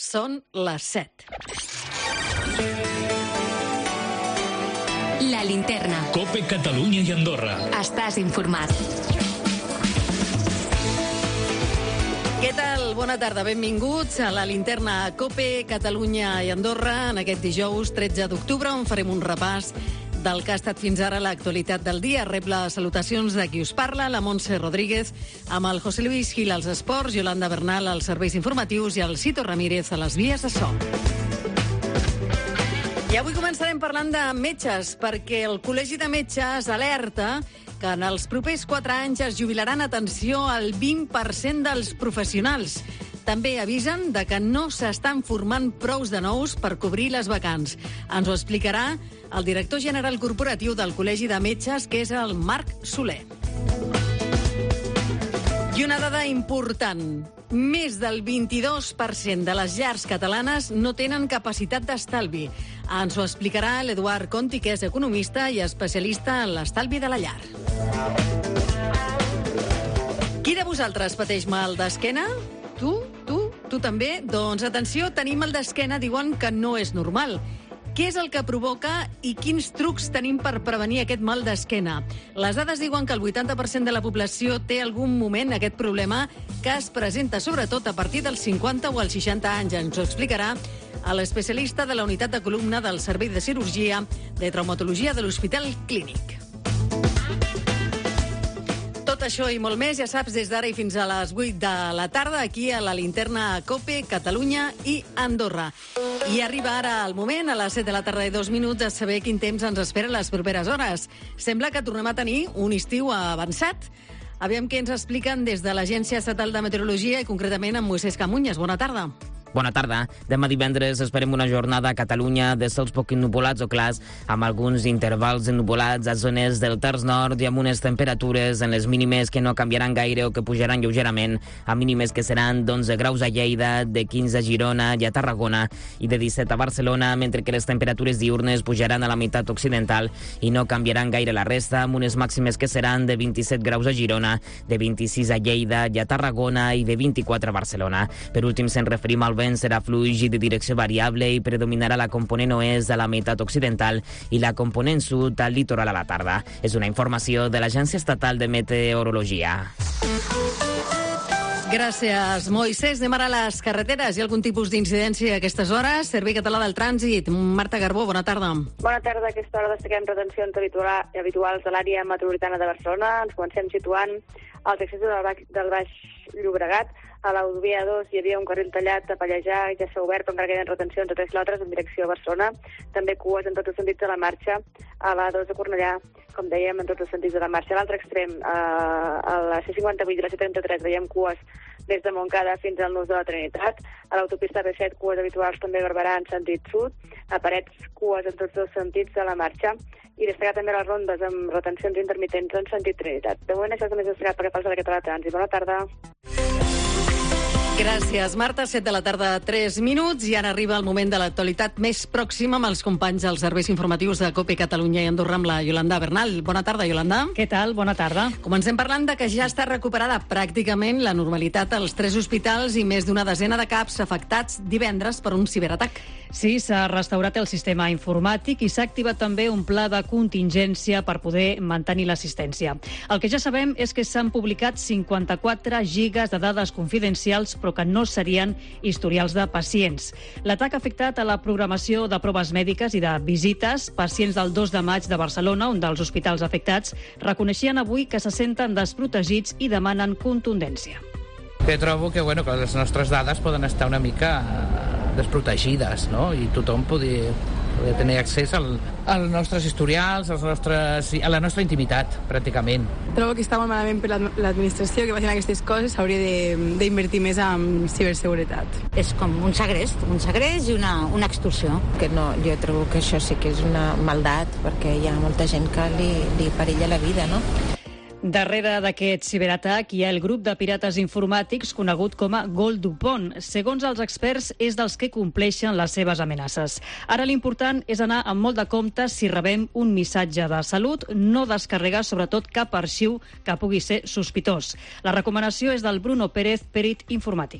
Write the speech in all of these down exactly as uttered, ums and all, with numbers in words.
Són les set. La Linterna. COPE Catalunya i Andorra. Estàs informat. Què tal? Bona tarda, benvinguts a la Linterna COPE Catalunya i Andorra en aquest dijous tretze d'octubre, on farem un repàs del que ha estat fins ara l'actualitat del dia. Rep les salutacions de qui us parla, la Montse Rodríguez, amb el José Luis Gil als esports, Yolanda Bernal als serveis informatius i el Cito Ramírez a les vies de so. I avui començarem parlant de metges, perquè el Col·legi de Metges alerta que en els propers quatre anys es jubilaran, atenció, el vint per cent dels professionals. També avisen de que no s'estan formant prous de nous per cobrir les vacants. Ens ho explicarà el director general corporatiu del Col·legi de Metges, que és el Marc Soler. I una dada important. Més del vint-i-dos per cent de les llars catalanes no tenen capacitat d'estalvi. Ens ho explicarà l'Eduard Conti, que és economista i especialista en l'estalvi de la llar. Qui de vosaltres pateix mal d'esquena? Tu? Tu? Tu també? Doncs atenció, tenir mal d'esquena diuen que no és normal. Què és el que provoca i quins trucs tenim per prevenir aquest mal d'esquena? Les dades diuen que el vuitanta per cent de la població té algun moment aquest problema, que es presenta sobretot a partir dels cinquanta o els seixanta anys. Ens ho explicarà l'especialista de la unitat de columna del Servei de Cirurgia de Traumatologia de l'Hospital Clínic. Tot això i molt més, ja saps, des d'ara i fins a les vuit de la tarda, aquí a la Linterna COPE, Catalunya i Andorra. I arriba ara el moment, a les set de la tarda i dos minuts, de saber quin temps ens espera les properes hores. Sembla que tornem a tenir un estiu avançat. Aviam què ens expliquen des de l'Agència Estatal de Meteorologia i concretament amb Moisès Camunyes. Bona tarda. Bona tarda. Demà divendres esperem una jornada a Catalunya de cels poc nuvolats o clars, amb alguns intervals ennuvolats a zones del terç nord i amb unes temperatures en les mínimes que no canviaran gaire o que pujaran lleugerament, a mínimes que seran d'onze graus a Lleida, de quinze a Girona i a Tarragona i de disset a Barcelona, mentre que les temperatures diurnes pujaran a la meitat occidental i no canviaran gaire la resta, amb unes màximes que seran de vint-i-set graus a Girona, de vint-i-sis a Lleida i a Tarragona i de vint-i-quatre a Barcelona. Per últim, se'n referim al vent serà fluix i de direcció variable i predominarà la component oest a la meitat occidental i la component sud al litoral a la tarda. És una informació de l'Agència Estatal de Meteorologia. Gràcies, Moisès. Anem ara a les carreteres. Hi ha algun tipus d'incidència a aquestes hores? Servei Català del Trànsit. Marta Garbó, bona tarda. Bona tarda. A aquesta hora destaquem retencions habituals a l'àrea metropolitana de Barcelona. Ens comencem situant als accessos del Baix, del Baix Llobregat. A l'Autovia dos hi havia un carril tallat a Pallejà, ja s'ha obert, però encara queden retencions a tres quilòmetres en direcció a Barcelona. També cues en tots els sentits de la marxa. A l'A dos de Cornellà, com dèiem, en tots els sentits de la marxa. A l'altre extrem, a la C cinquanta-vuit i la C trenta-tres, veiem cues des de Montcada fins al Nus de la Trinitat. A l'autopista B set, cues habituals també a Barberà en sentit sud. A Parets, cues en tots els sentits de la marxa. I destacar també les rondes amb retencions intermitents en sentit Trinitat. De moment això és el més destacat perquè falta d'aquest trànsit. Bona tarda. Gràcies, Marta. set de la tarda, tres minuts, i ara arriba el moment de l'actualitat més pròxima amb els companys dels serveis informatius de COPE Catalunya i Andorra amb la Yolanda Bernal. Bona tarda, Yolanda. Què tal? Bona tarda. Comencem parlant de que ja està recuperada pràcticament la normalitat als tres hospitals i més d'una desena de caps afectats divendres per un ciberatac. Sí, s'ha restaurat el sistema informàtic i s'ha activat també un pla de contingència per poder mantenir l'assistència. El que ja sabem és que s'han publicat cinquanta-quatre gigas de dades confidencials, però que no serien historials de pacients. L'atac ha afectat a la programació de proves mèdiques i de visites. Pacients del dos de maig de Barcelona, un dels hospitals afectats, reconeixien avui que se senten desprotegits i demanen contundència. Que trobo que, bueno, que les nostres dades poden estar una mica desprotegides, no? I tothom poder, poder tenir accés al, als nostres historials, als nostres, a la nostra intimitat, pràcticament. Trobo que està molt malament per l'administració que facin aquestes coses, s'hauria d'invertir més en ciberseguretat. És com un segrest, un segrest i una, una extorsió. Que no, jo trobo que això sí que és una maldat, perquè hi ha molta gent que li, li perilla la vida, no? Darrere d'aquest ciberatac hi ha el grup de pirates informàtics conegut com a Gold Dupont. Segons els experts, és dels que compleixen les seves amenaces. Ara l'important és anar amb molt de compte si rebem un missatge de salut, no descarregar sobretot cap arxiu que pugui ser sospitós. La recomanació és del Bruno Pérez, perit informàtic.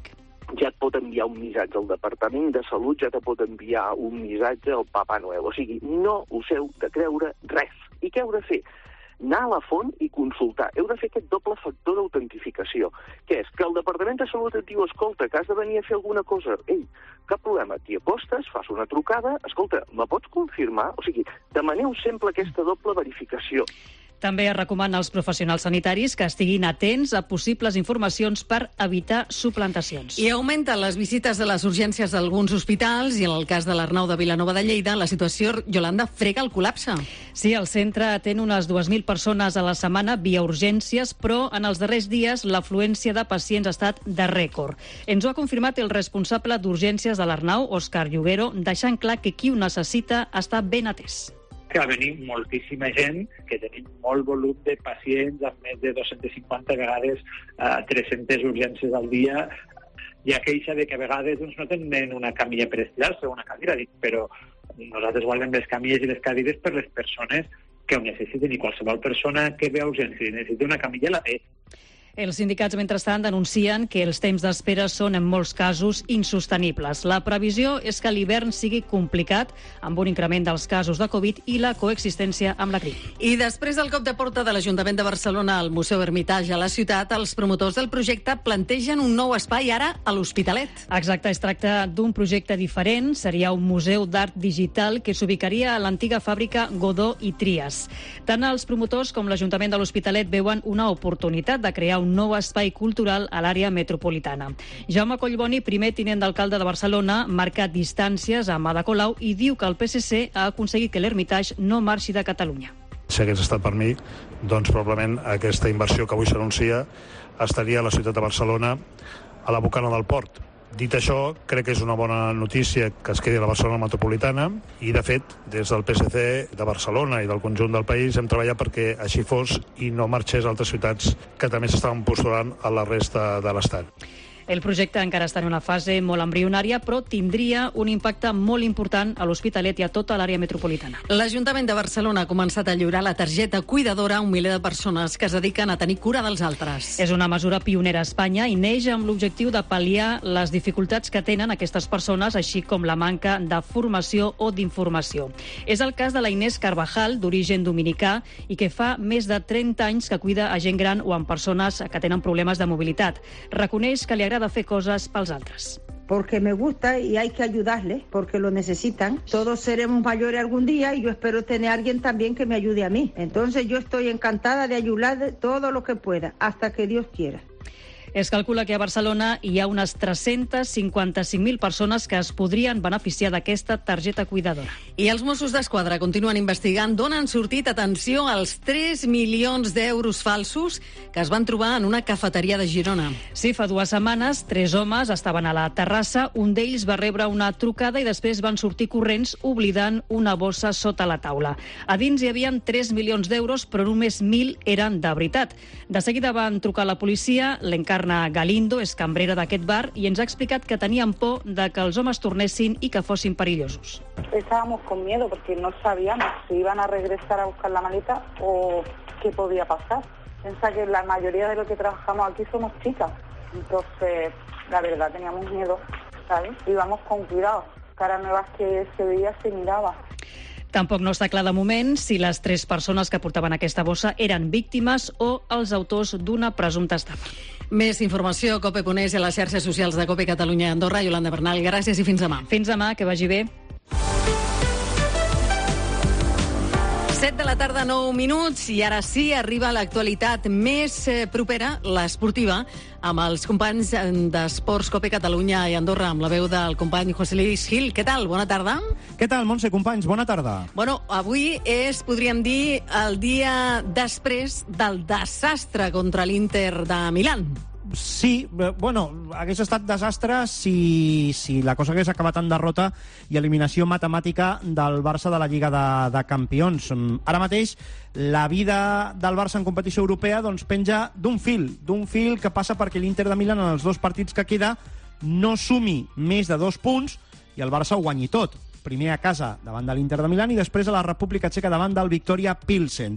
ja et pot enviar un missatge al Departament de Salut, ja te pot enviar un missatge al Papa Noel. O sigui, no us heu de creure res. I què heu de fer? Anar a la font i consultar. Heu de fer aquest doble factor d'autentificació, que és que el Departament de Salut et diu, escolta, que has de venir a fer alguna cosa. Ei, cap problema, t'hi acostes, fas una trucada, escolta, me pots confirmar? O sigui, demaneu sempre aquesta doble verificació. També es recomana als professionals sanitaris que estiguin atents a possibles informacions per evitar suplantacions. I augmenten les visites a les urgències d'alguns hospitals i en el cas de l'Arnau de Vilanova de Lleida, la situació, Yolanda, frega el col·lapse. Sí, el centre atén unes dues mil persones a la setmana via urgències, però en els darrers dies l'afluència de pacients ha estat de rècord. Ens ho ha confirmat el responsable d'urgències de l'Arnau, Òscar Lloguero, deixant clar que qui ho necessita està ben atès. Que va venir moltíssima gent, que tenim molt volum de pacients amb més de dos-centes cinquanta vegades eh, tres-centes urgències al dia. Hi ha queixa de que a vegades doncs, no tenen una camilla per estirar-se o una cadira, dic, però nosaltres guardem les camilles i les cadires per les persones que ho necessiten, i qualsevol persona que ve a urgències i necessita una camilla la té. Els sindicats, mentrestant, denuncien que els temps d'espera són, en molts casos, insostenibles. La previsió és que l'hivern sigui complicat, amb un increment dels casos de Covid i la coexistència amb la grip. I després del cop de porta de l'Ajuntament de Barcelona al Museu Hermitage a la ciutat, els promotors del projecte plantegen un nou espai ara a l'Hospitalet. Exacte, es tracta d'un projecte diferent. Seria un museu d'art digital que s'ubicaria a l'antiga fàbrica Godó i Trias. Tant els promotors com l'Ajuntament de l'Hospitalet veuen una oportunitat de crear un nou espai cultural a l'àrea metropolitana. Jaume Collboni, primer tinent d'alcalde de Barcelona, marca distàncies amb Ada Colau i diu que el P S C ha aconseguit que l'Hermitage no marxi de Catalunya. Si hagués estat per mi, doncs probablement aquesta inversió que avui s'anuncia estaria a la ciutat de Barcelona, a la bocana del port. Dit això, crec que és una bona notícia que es quedi a la Barcelona metropolitana i, de fet, des del P S C de Barcelona i del conjunt del país hem treballat perquè així fos i no marxés a altres ciutats que també s'estaven postulant a la resta de l'Estat. El projecte encara està en una fase molt embrionària, però tindria un impacte molt important a l'Hospitalet i a tota l'àrea metropolitana. L'Ajuntament de Barcelona ha començat a lliurar la targeta cuidadora a un miler de persones que es dediquen a tenir cura dels altres. És una mesura pionera a Espanya i neix amb l'objectiu de pal·liar les dificultats que tenen aquestes persones, així com la manca de formació o d'informació. És el cas de la Inés Carvajal, d'origen dominicà, i que fa més de trenta anys que cuida a gent gran o amb persones que tenen problemes de mobilitat. Reconeix que li agrada de fer coses pels altres. Porque me gusta y hay que ayudarles, porque lo necesitan. Todos seremos mayores algún día y yo espero tener a alguien también que me ayude a mí. Entonces yo estoy encantada de ayudar todo lo que pueda, hasta que Dios quiera. Es calcula que a Barcelona hi ha unes tres-centes cinquanta-cinc mil persones que es podrien beneficiar d'aquesta targeta cuidadora. I els Mossos d'Esquadra continuen investigant d'on han sortit, atenció, els tres milions d'euros falsos que es van trobar en una cafeteria de Girona. Sí, fa dues setmanes, tres homes estaven a la terrassa, un d'ells va rebre una trucada i després van sortir corrents oblidant una bossa sota la taula. A dins hi havia tres milions d'euros, però només mil eren de veritat. De seguida van trucar a la policia, l'encarregat Encarna Galindo és cambrera d'aquest bar i ens ha explicat que tenien por de que els homes tornessin i que fossin perillosos. Estábamos con miedo porque no sabíamos si iban a regresar a buscar la maleta o qué podía pasar. Piensa que la mayoría de los que trabajamos aquí somos chicas, entonces la verdad teníamos miedo, ¿sabes? Íbamos con cuidado, caras nuevas que se veía se miraba. Tampoc no està clar de moment si les tres persones que portaven aquesta bossa eren víctimes o els autors d'una presumpta estafa. Més informació, cope punt es i a les xarxes socials de Cope Catalunya i Andorra. Yolanda Bernal, gràcies i fins demà. Fins demà, que vagi bé. set de la tarda, nou minuts, i ara sí, arriba l'actualitat més eh, propera, l'esportiva, amb els companys d'Esports Cope Catalunya i Andorra, amb la veu del company José Luis Gil. Què tal? Bona tarda. Què tal, Montse, companys? Bona tarda. Bueno, avui és, podríem dir, el dia després del desastre contra l'Inter de Milán. Sí, bueno, hagués estat desastre si, si la cosa hagués acabat en derrota i eliminació matemàtica del Barça de la Lliga de, de Campions. Ara mateix, la vida del Barça en competició europea doncs, penja d'un fil, d'un fil que passa perquè l'Inter de Milán en els dos partits que queda no sumi més de dos punts i el Barça ho guanyi tot. Primer a casa davant de l'Inter de Milán i després a la República Txeca davant del Victoria Pilsen.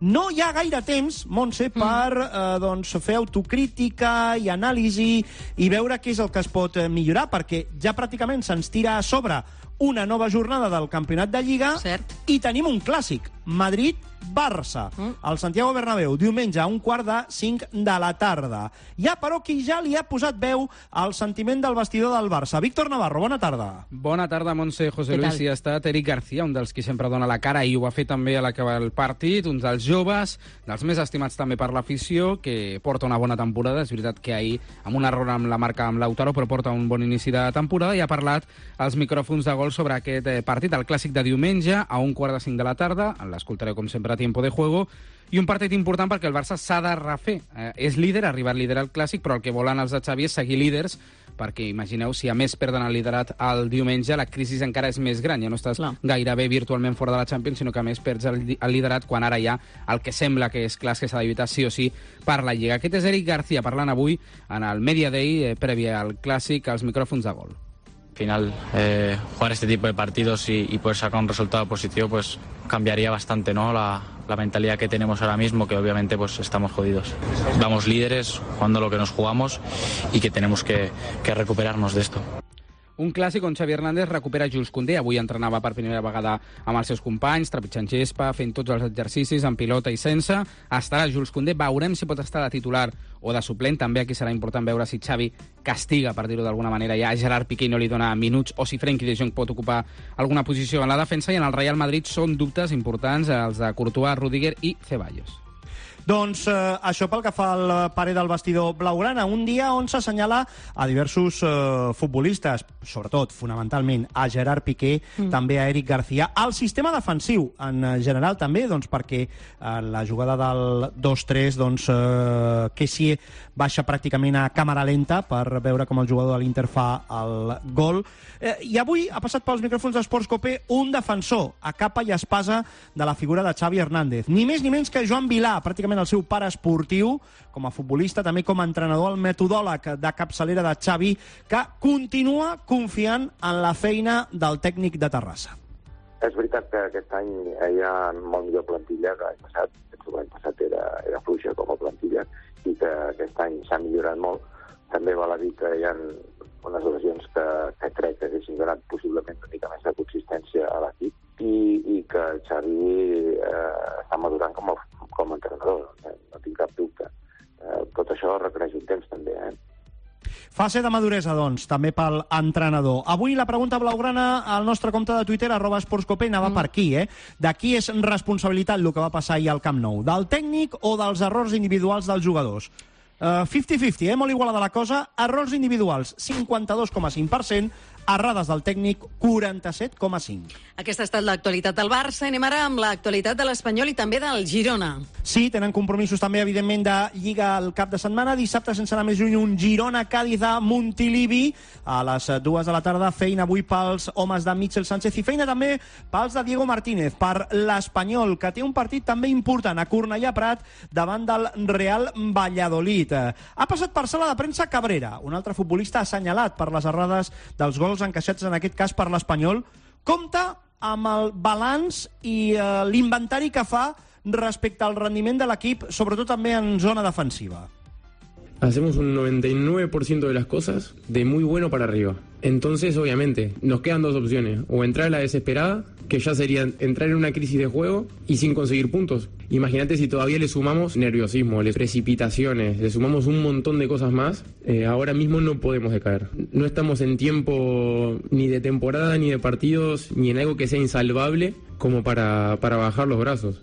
No hi ha gaire temps, Montse, per eh, doncs, fer autocrítica i anàlisi i veure què és el que es pot millorar, perquè ja pràcticament se'ns tira a sobre una nova jornada del campionat de Lliga. Cert. I tenim un clàssic, Madrid-Barça, mm. al Santiago Bernabéu, diumenge a un quart de cinc de la tarda. Hi ha, però, qui ja li ha posat veu al sentiment del vestidor del Barça. Víctor Navarro, bona tarda. Bona tarda, Montse, José Luis. I ha estat Eric García, un dels qui sempre dona la cara, i ho va fer també a l'acabar el partit, un dels joves, dels més estimats també per l'afició, que porta una bona temporada. És veritat que ahir, amb un error amb la marca amb Lautaro, però porta un bon inici de temporada, i ha parlat als micròfons de Gol sobre aquest partit, el clàssic de diumenge, a un quart de cinc de la tarda. L'escoltareu, com sempre, a Tiempo de Juego. I un partit important perquè el Barça s'ha de refer. Eh, és líder, ha arribat líder al clàssic, però el que volen els de Xavi és seguir líders, perquè imagineu, si a més perden el liderat el diumenge, la crisi encara és més gran. Ja no estàs Clar. gairebé virtualment fora de la Champions, sinó que a més perds el, el liderat quan ara ja el que sembla que és clar que s'ha d'evitar sí o sí per la Lliga. Aquest és Eric García parlant avui en el Media Day, eh, previ al clàssic, als micròfons de Gol. Al final, eh, jugar este tipo de partidos y, y poder sacar un resultado positivo, pues cambiaría bastante, ¿no? La, la mentalidad que tenemos ahora mismo, que obviamente pues estamos jodidos. Vamos líderes, jugando lo que nos jugamos y que tenemos que, que recuperarnos de esto. Un clàssic on Xavi Hernández recupera Jules Koundé. Avui entrenava per primera vegada amb els seus companys, trepitjant gespa, fent tots els exercicis, en pilota i sense. Estarà Jules Koundé. Veurem si pot estar de titular o de suplent. També aquí serà important veure si Xavi castiga, per dir-ho d'alguna manera, ja a Gerard Piqué i no li dona minuts, o si Frenkie de Jong pot ocupar alguna posició en la defensa. I en el Real Madrid són dubtes importants els de Courtois, Rudiger i Ceballos. Doncs eh, això pel que fa al parer del vestidor blaugrana, un dia on s'assenyala a diversos eh, futbolistes, sobretot, fonamentalment, a Gerard Piqué, mm. també a Eric García, al sistema defensiu en general també, doncs perquè en la jugada del dos tres, doncs eh, Kessié baixa pràcticament a càmera lenta per veure com el jugador de l'Inter fa el gol. Eh, I avui ha passat pels micròfons d'Esports Copé un defensor a capa i espasa de la figura de Xavi Hernández. Ni més ni menys que Joan Vilà, pràcticament el seu pare esportiu, com a futbolista, també com a entrenador, el metodòleg de capçalera de Xavi, que continua confiant en la feina del tècnic de Terrassa. És veritat que aquest any hi ha molt millor plantilla que l'any passat. L'any passat era, era fluixa com a plantilla i que aquest any s'ha millorat molt. També val a dir que hi ha unes ocasions que, que crec que haguessin donat possiblement una mica més de consistència a l'equip i, i que Xavi eh, està madurant com a, com a entrenador, no, no tinc cap dubte. Eh, tot això requereix un temps també, eh? Fase de maduresa, doncs, també pel entrenador. Avui la pregunta blaugrana al nostre compte de Twitter, arroba esportscope, anava mm. per aquí, eh? De qui és responsabilitat el que va passar ahir al Camp Nou? Del tècnic o dels errors individuals dels jugadors? Uh, cinquanta cinquanta, eh? Molt igualada la cosa. Errors individuals, cinquanta-dos coma cinc per cent. Errades del tècnic, quaranta-set coma cinc. Aquesta ha estat l'actualitat del Barça. Anem ara amb l'actualitat de l'Espanyol i també del Girona. Sí, tenen compromisos també, evidentment, de Lliga al cap de setmana. Dissabte, sense anar més lluny, un Girona-Cádiz a Montilivi. A les dues de la tarda, feina avui pels homes de Michel Sánchez i feina també pels de Diego Martínez, per l'Espanyol, que té un partit també important a Cornellà Prat davant del Real Valladolid. Ha passat per sala de premsa Cabrera, un altre futbolista assenyalat per les errades dels gols encaixats en aquest cas per l'Espanyol. Compta amb el balanç i eh, l'inventari que fa respecte al rendiment de l'equip, sobretot també en zona defensiva. Hacemos un noventa y nueve por ciento de las cosas de muy bueno para arriba. Entonces, obviamente, nos quedan dos opciones. O entrar a la desesperada, que ya sería entrar en una crisis de juego y sin conseguir puntos. Imagínate si todavía le sumamos nerviosismo, le precipitaciones, le sumamos un montón de cosas más. Eh, ahora mismo no podemos decaer. No estamos en tiempo ni de temporada, ni de partidos, ni en algo que sea insalvable como para, para bajar los brazos.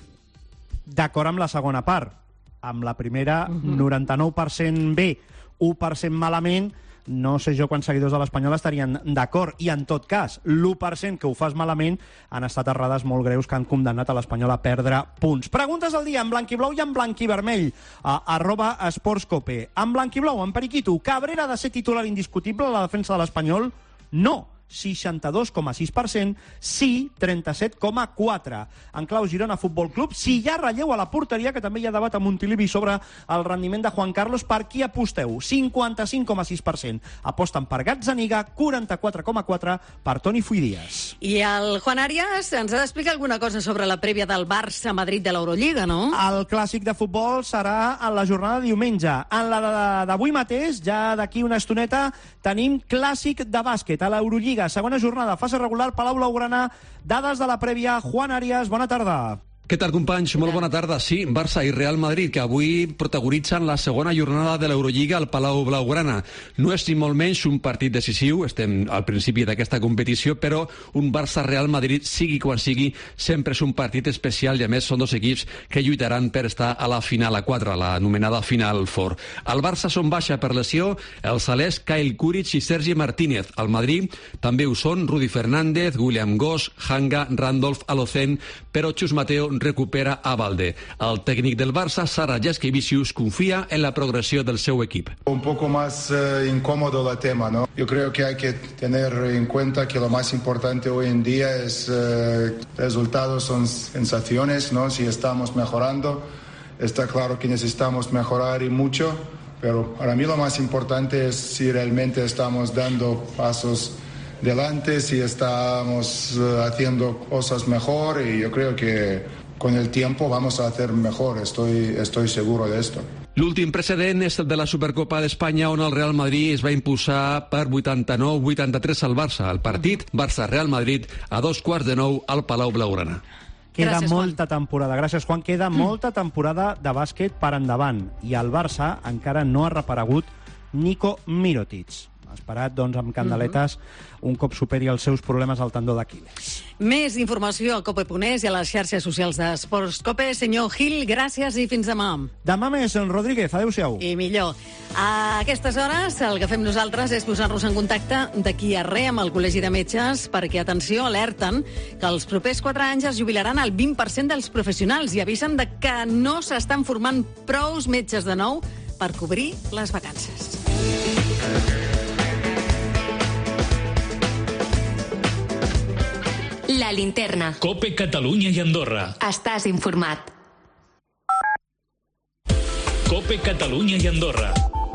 D'acord amb la segona part. Amb la primera, uh-huh. noranta-nou per cent bé, u per cent malament. No sé jo quants seguidors de l'Espanyol estarien d'acord. I en tot cas, l'u per cent que ho fas malament han estat errades molt greus que han condemnat a l'Espanyol a perdre punts. Preguntes del dia en blanc i blau i en blanc i vermell a arroba esportscope. En blanc i blau, en Periquito, Cabrera ha de ser titular indiscutible a la defensa de l'Espanyol? No. seixanta-dos coma sis per cent, sí, trenta-set coma quatre. En clau Girona Futbol Club, si hi ha relleu a la porteria, que també hi ha debat a Montilivi sobre el rendiment de Juan Carlos, per qui aposteu? cinquanta-cinc coma sis per cent aposten per Gazzaniga, quaranta-quatre coma quatre per Toni Fuidias. I el Juan Arias ens ha d'explicar alguna cosa sobre la prèvia del Barça-Madrid de l'Eurolliga, no? El clàssic de futbol serà en la jornada de diumenge. En la d'avui mateix, ja d'aquí una estoneta, tenim clàssic de bàsquet a l'Eurolliga. Segona jornada, fase regular, Palau Blaugrana. Dades de la prèvia. Juan Arias, bona tarda. Què tal, companys? Molt bona tarda. Sí, Barça i Real Madrid, que avui protagonitzen la segona jornada de l'Eurolliga al Palau Blaugrana. No és ni molt menys un partit decisiu, estem al principi d'aquesta competició, però un Barça-Real Madrid, sigui quan sigui, sempre és un partit especial i, a més, són dos equips que lluitaran per estar a la final a quatre, la anomenada Final Four. El Barça són baixa per lesió el salès Kyle Kuric i Sergi Martínez. Al Madrid també ho són Rudy Fernández, William Goss, Hanga, Randolph, Alocen, però Chus Mateo recupera a Valde. El tècnic del Barça, Sara Jaskevicius, confía en la progresión del seu equipo. Un poco más eh, incómodo el tema, ¿no? Yo creo que hay que tener en cuenta que lo más importante hoy en día es eh, resultados, son sensaciones, ¿no? Si estamos mejorando, está claro que necesitamos mejorar y mucho, pero para mí lo más importante es si realmente estamos dando pasos delante, si estamos uh, haciendo cosas mejor, y yo creo que con el tiempo vamos a hacer mejor, estoy, estoy seguro de esto. L'últim precedent és el de la Supercopa d'Espanya, on el Real Madrid es va imposar per vuitanta-nou a vuitanta-tres al Barça. El partit Barça-Real Madrid a dos quarts de nou al Palau Blaugrana. Queda Gràcies, molta temporada. Gràcies, Juan. Queda mm. molta temporada de bàsquet per endavant. I el Barça encara no ha reparegut Nico Mirotic. Ha esperat, doncs, amb candeletes mm-hmm. un cop superi els seus problemes al tendó d'Aquiles. Més informació a cope punt es i a les xarxes socials d'Esports Cope. Senyor Gil, gràcies i fins demà. Demà més, en Rodríguez. Adéu-siau. I millor. A aquestes hores el que fem nosaltres és posar-nos en contacte d'aquí a res amb el Col·legi de Metges, perquè, atenció, alerten que els propers quatre anys es jubilaran el vint per cent dels professionals i avisen de que no s'estan formant prous metges de nou per cobrir les vacances. La linterna. Cope Catalunya i Andorra. Estàs informat. Cope Catalunya y Andorra.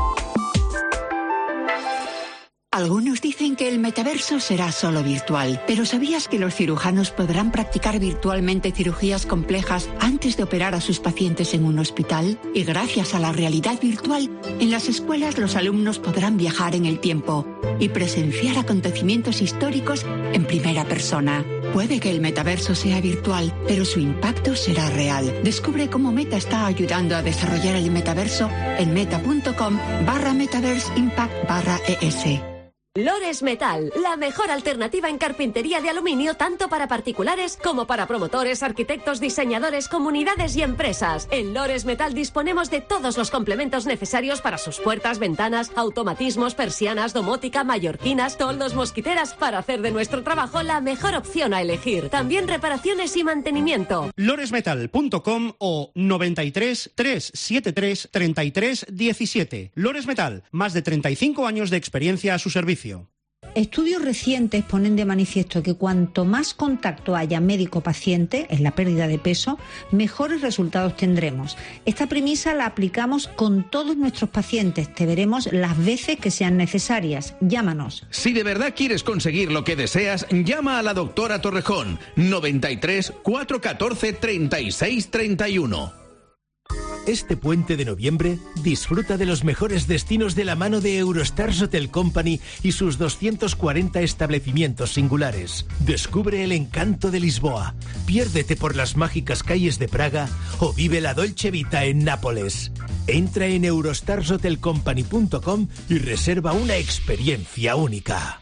Algunos dicen que el metaverso será solo virtual, pero ¿sabías que los cirujanos podrán practicar virtualmente cirugías complejas antes de operar a sus pacientes en un hospital? Y gracias a la realidad virtual, en las escuelas los alumnos podrán viajar en el tiempo y presenciar acontecimientos históricos en primera persona. Puede que el metaverso sea virtual, pero su impacto será real. Descubre cómo Meta está ayudando a desarrollar el metaverso en meta.com barra metaverse impact barra es. Lores Metal, la mejor alternativa en carpintería de aluminio tanto para particulares como para promotores, arquitectos, diseñadores, comunidades y empresas. En Lores Metal disponemos de todos los complementos necesarios para sus puertas, ventanas, automatismos, persianas, domótica, mallorquinas, toldos, mosquiteras, para hacer de nuestro trabajo la mejor opción a elegir. También reparaciones y mantenimiento. lores metal punto com o noventa y tres, trescientos setenta y tres, treinta y tres diecisiete. Lores Metal, más de treinta y cinco años de experiencia a su servicio. Estudios recientes ponen de manifiesto que cuanto más contacto haya médico-paciente en la pérdida de peso, mejores resultados tendremos. Esta premisa la aplicamos con todos nuestros pacientes. Te veremos las veces que sean necesarias. Llámanos. Si de verdad quieres conseguir lo que deseas, llama a la doctora Torrejón. noventa y tres, cuatrocientos catorce, treinta y seis, treinta y uno. Este puente de noviembre, disfruta de los mejores destinos de la mano de Eurostars Hotel Company y sus doscientos cuarenta establecimientos singulares. Descubre el encanto de Lisboa, piérdete por las mágicas calles de Praga o vive la Dolce Vita en Nápoles. Entra en eurostars hotel company punto com y reserva una experiencia única.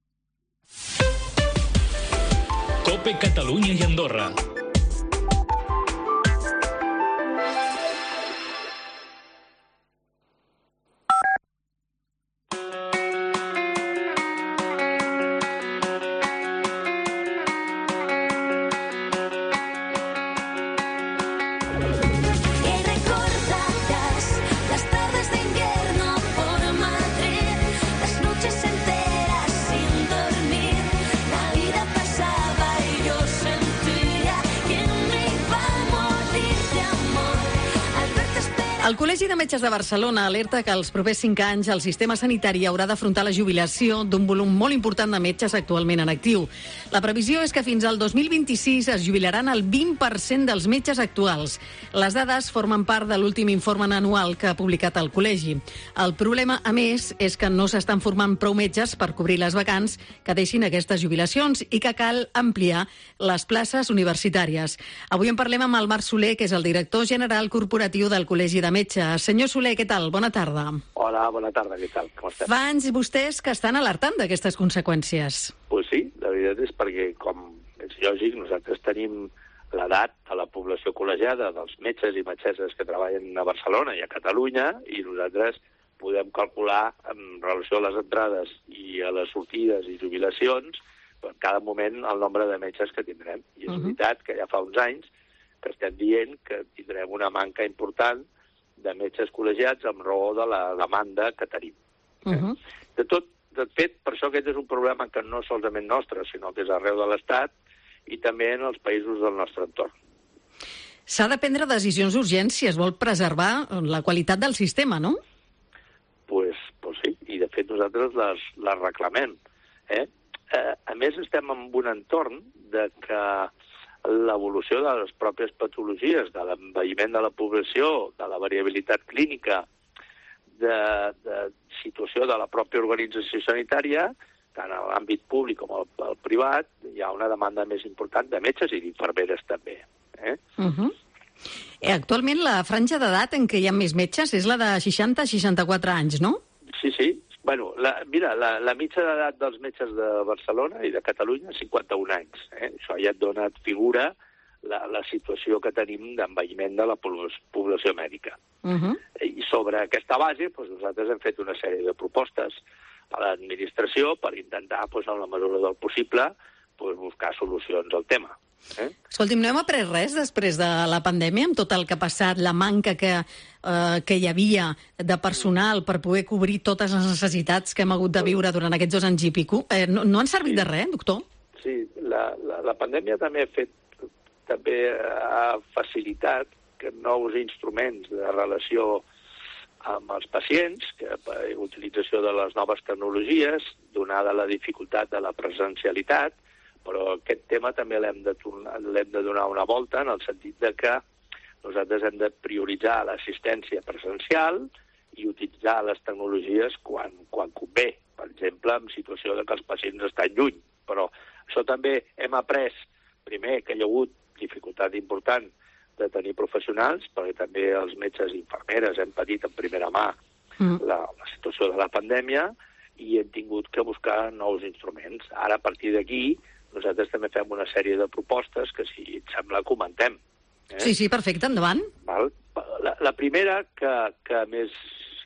Cope Catalunya y Andorra. Sin dormir, El Col·legi de Metges de Barcelona alerta que els propers cinc anys el sistema sanitari haurà d'afrontar la jubilació d'un volum molt important de metges actualment en actiu. La previsió és que fins al dos mil vint-i-sis es jubilaran el vint per cent dels metges actuals. Les dades formen part de l'últim informe anual que ha publicat el Col·legi. El problema, a més, és que no s'estan formant prou metges per cobrir les vacants que deixin aquestes jubilacions i que cal ampliar les places universitàries. Avui en parlem amb el Marc Soler, que és el director general corporatiu del Col·legi de Metges. Senyor Soler, què tal? Bona tarda. Hola, bona tarda, què tal? Com estem? Fa anys vostès que estan alertant d'aquestes conseqüències. Pues sí, la veritat és perquè, com és lògic, nosaltres tenim l'edat de la població col·legiada, dels metges i metgesses que treballen a Barcelona i a Catalunya, i nosaltres podem calcular en relació a les entrades i a les sortides i jubilacions en cada moment el nombre de metges que tindrem. I és uh-huh. veritat que ja fa uns anys que estem dient que tindrem una manca important de metges col·legiats amb raó de la demanda que tenim. Uh-huh. De tot, de fet, per això aquest és un problema que no és solament nostre, sinó que és arreu de l'Estat i també en els països del nostre entorn. S'ha de prendre decisions urgents si es vol preservar la qualitat del sistema, no? Pues, pues sí, i de fet nosaltres les, les reclamem. Eh? Eh, a més, estem en un entorn de que l'evolució de les pròpies patologies, de l'envelliment de la població, de la variabilitat clínica, de, de situació de la pròpia organització sanitària, tant a l'àmbit públic com al, al privat, hi ha una demanda més important de metges i d'infermeres també. Eh? Uh-huh. eh, actualment la franja d'edat en què hi ha més metges és la de seixanta a seixanta-quatre anys, no? Sí, sí. Bueno, la, mira, la, la mitja d'edat dels metges de Barcelona i de Catalunya és cinquanta-un anys. Eh? Això ja et dona, et figura la, la situació que tenim d'envelliment de la població mèdica. Uh-huh. I sobre aquesta base, doncs, nosaltres hem fet una sèrie de propostes a l'administració per intentar, doncs, en la mesura del possible, doncs, buscar solucions al tema. Eh? Escolti'm, no hem après res després de la pandèmia, amb tot el que ha passat, la manca que, eh, que hi havia de personal per poder cobrir totes les necessitats que hem hagut de viure durant aquests dos anys i pico? Eh, no, no han servit sí. de res, doctor? Sí, la, la, la pandèmia també ha fet, també ha facilitat que nous instruments de relació amb els pacients, que per utilització de les noves tecnologies, donada la dificultat de la presencialitat, però aquest tema també l'hem de, l'hem de donar una volta en el sentit de que nosaltres hem de prioritzar l'assistència presencial i utilitzar les tecnologies quan, quan convé, per exemple, en situació de que els pacients estan lluny. Però això també hem après, primer, que hi ha hagut dificultat important de tenir professionals, perquè també els metges i infermeres hem patit en primera mà mm. la, la situació de la pandèmia i hem tingut que buscar nous instruments. Ara, a partir d'aquí, nosaltres també fem una sèrie de propostes que, si et sembla, comentem. Eh? Sí, sí, perfecte, endavant. Val? La, la primera, que, que més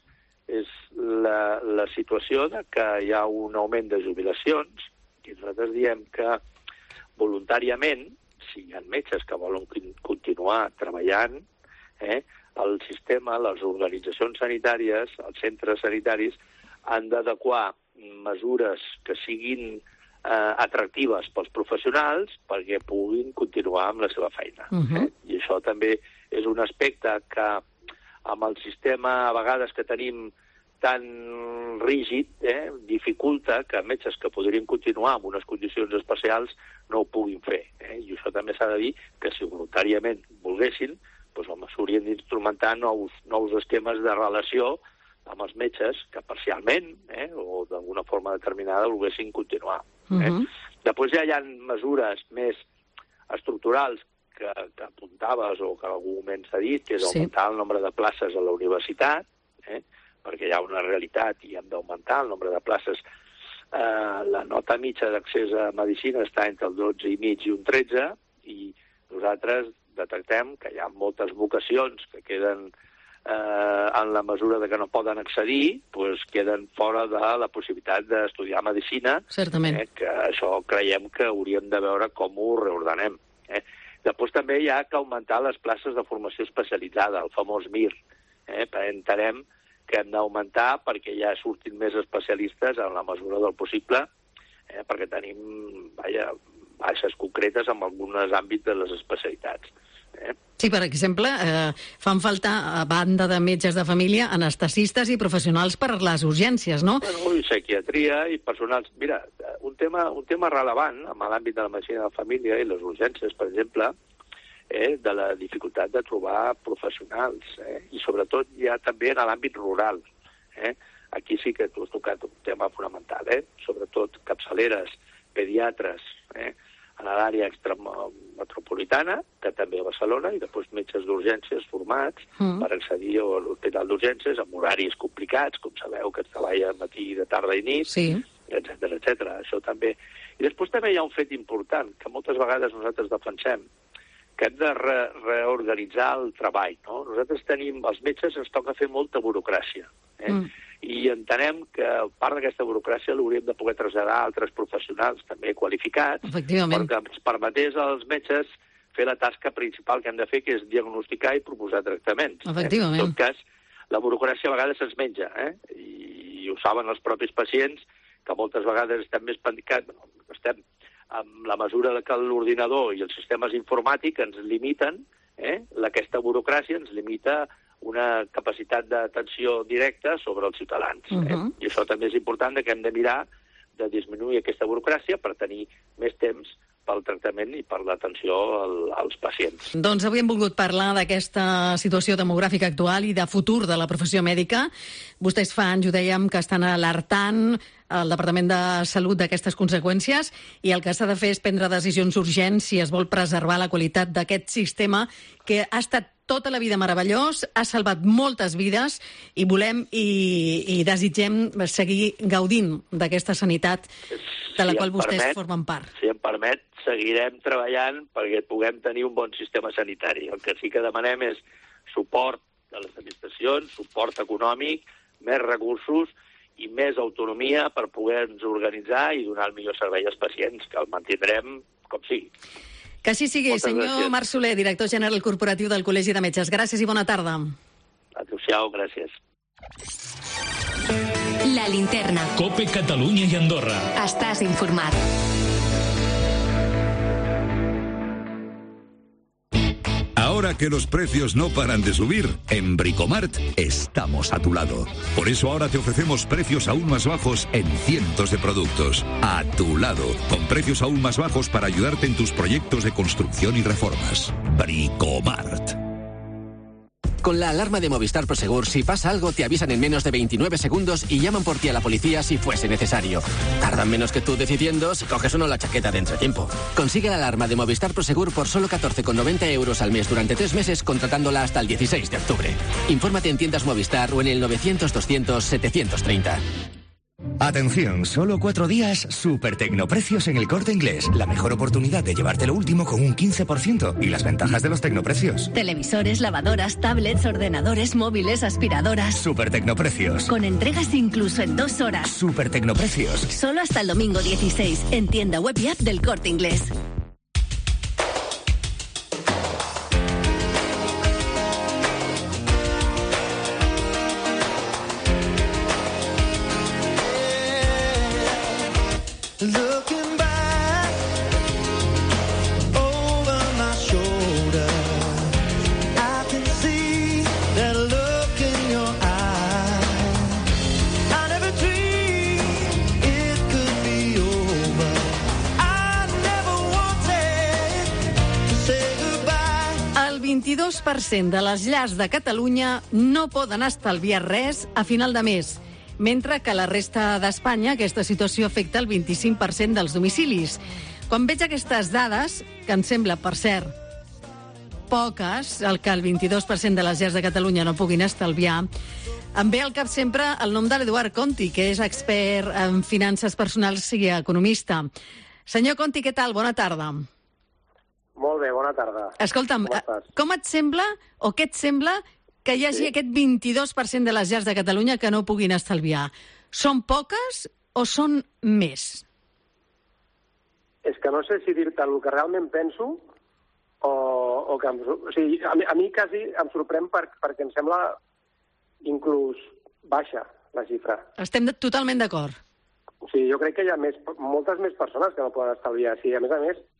és la, la situació de que hi ha un augment de jubilacions, i nosaltres diem que voluntàriament, si hi ha metges que volen continuar treballant, eh, el sistema, les organitzacions sanitàries, els centres sanitaris, han d'adequar mesures que siguin eh, atractives pels professionals perquè puguin continuar amb la seva feina. Uh-huh. eh? I això també és un aspecte que amb el sistema a vegades que tenim tan rígid, eh, dificulta que metges que podrien continuar amb unes condicions especials no ho puguin fer. Eh? I això també s'ha de dir que si voluntàriament volguessin, doncs, home, s'haurien d'instrumentar nous, nous esquemes de relació amb els metges que parcialment eh, o d'alguna forma determinada volguessin continuar. Eh? Uh-huh. Després ja hi ha mesures més estructurals que, que apuntaves o que en algun moment s'ha dit, que és sí. augmentar el nombre de places a la universitat, eh? perquè hi ha una realitat i hem d'augmentar el nombre de places. Eh, la nota mitja d'accés a medicina està entre el dotze i mig i un tretze, i nosaltres detectem que hi ha moltes vocacions que queden eh, en la mesura de que no poden accedir, doncs queden fora de la possibilitat d'estudiar medicina. Certament. Eh, que això creiem que hauríem de veure com ho reordenem. Eh? Després també hi ha que augmentar les places de formació especialitzada, el famós M I R. Eh? Entenem que hem d'augmentar perquè ja surtin més especialistes en la mesura del possible, eh? perquè tenim vaja, baixes concretes en alguns àmbits de les especialitats. Eh? Sí, per exemple, eh, fan falta, a banda de metges de família, anestesistes i professionals per les urgències, no? Bueno, i psiquiatria i personals... Mira, un tema, un tema relevant en l'àmbit de la medicina de la família i les urgències, per exemple, eh, de la dificultat de trobar professionals, eh? I sobretot ja també en l'àmbit rural. Eh? Aquí sí que tu has tocat un tema fonamental, eh? Sobretot capçaleres, pediatres, eh? a l'àrea extrametropolitana, que també a Barcelona, i després metges d'urgències formats mm. per accedir a l'hospital d'urgències amb horaris complicats, com sabeu, que es treballa matí, de tarda i nit, sí. etcètera, etcètera. Això també. I després també hi ha un fet important, que moltes vegades nosaltres defensem, que hem de re reorganitzar el treball. No? Nosaltres tenim, els metges ens toca fer molta burocràcia. Eh? Mm. I entenem que part d'aquesta burocràcia l'hauríem de poder traslladar a altres professionals també qualificats, perquè ens permetés als metges fer la tasca principal que hem de fer, que és diagnosticar i proposar tractaments. Efectivament. Eh? En tot cas, la burocràcia a vegades se'ns menja, eh? I, i ho saben els propis pacients, que moltes vegades estem més pendicats, bueno, estem amb la mesura de que l'ordinador i els sistemes informàtics ens limiten, eh? aquesta burocràcia ens limita una capacitat d'atenció directa sobre els ciutadans. Uh -huh. eh? I això també és important, que hem de mirar de disminuir aquesta burocràcia per tenir més temps pel tractament i per l'atenció al, als pacients. Doncs avui hem volgut parlar d'aquesta situació demogràfica actual i de futur de la professió mèdica. Vostès fa anys ho dèiem que estan alertant el Departament de Salut d'aquestes conseqüències i el que s'ha de fer és prendre decisions urgents si es vol preservar la qualitat d'aquest sistema que ha estat tota la vida meravellós, ha salvat moltes vides i volem i, i desitgem seguir gaudint d'aquesta sanitat de la si qual vostès permet, formen part. Si em permet, seguirem treballant perquè puguem tenir un bon sistema sanitari. El que sí que demanem és suport de les administracions, suport econòmic, més recursos i més autonomia per poder-nos organitzar i donar el millor servei als pacients, que el mantindrem com sigui. Que així sigui. Moltes Senyor gràcies. Marc Soler, director general corporatiu del Col·legi de Metges. Gràcies i bona tarda. Adéu-siau, gràcies. La linterna. Cope Catalunya i Andorra. Estàs informat. Ahora que los precios no paran de subir, en Bricomart estamos a tu lado. Por eso ahora te ofrecemos precios aún más bajos en cientos de productos. A tu lado, con precios aún más bajos para ayudarte en tus proyectos de construcción y reformas. Bricomart. Con la alarma de Movistar Prosegur, si pasa algo, te avisan en menos de veintinueve segundos y llaman por ti a la policía si fuese necesario. Tardan menos que tú decidiendo si coges o no la chaqueta de entretiempo. Consigue la alarma de Movistar Prosegur por solo catorce con noventa euros al mes durante tres meses, contratándola hasta el dieciséis de octubre. Infórmate en tiendas Movistar o en el novecientos doscientos setecientos treinta. Atención, solo cuatro días, super tecnoprecios en el Corte Inglés. La mejor oportunidad de llevarte lo último con un quince por ciento y las ventajas de los tecnoprecios. Televisores, lavadoras, tablets, ordenadores, móviles, aspiradoras. Super tecnoprecios. Con entregas incluso en dos horas. Super tecnoprecios. Solo hasta el domingo dieciséis, en tienda web y app del Corte Inglés. Looking back over my shoulder, I can see that look in your eye. I never dreamed it could be over. I never wanted to say goodbye. El vint-i-dos per cent de les llars de Catalunya no poden estalviar res a final de mes, mentre que a la resta d'Espanya aquesta situació afecta el vint-i-cinc per cent dels domicilis. Quan veig aquestes dades, que em sembla, per cert, poques, el que el vint-i-dos per cent de les llars de Catalunya no puguin estalviar, em ve al cap sempre el nom de l'Eduard Conti, que és expert en finances personals i economista. Senyor Conti, què tal? Bona tarda. Molt bé, bona tarda. Escolta'm, com, com et sembla, o què et sembla, que hi hagi sí. aquest vint-i-dos per cent de les llars de Catalunya que no puguin estalviar? Són poques o són més? És que no sé si dir-te el que realment penso o, o que... Em, o sigui, a mi, a mi quasi em sorprèn per, perquè em sembla inclús baixa la xifra. Estem de, totalment d'acord. O sigui, jo crec que hi ha més, moltes més persones que no poden estalviar. Sí, a més a més,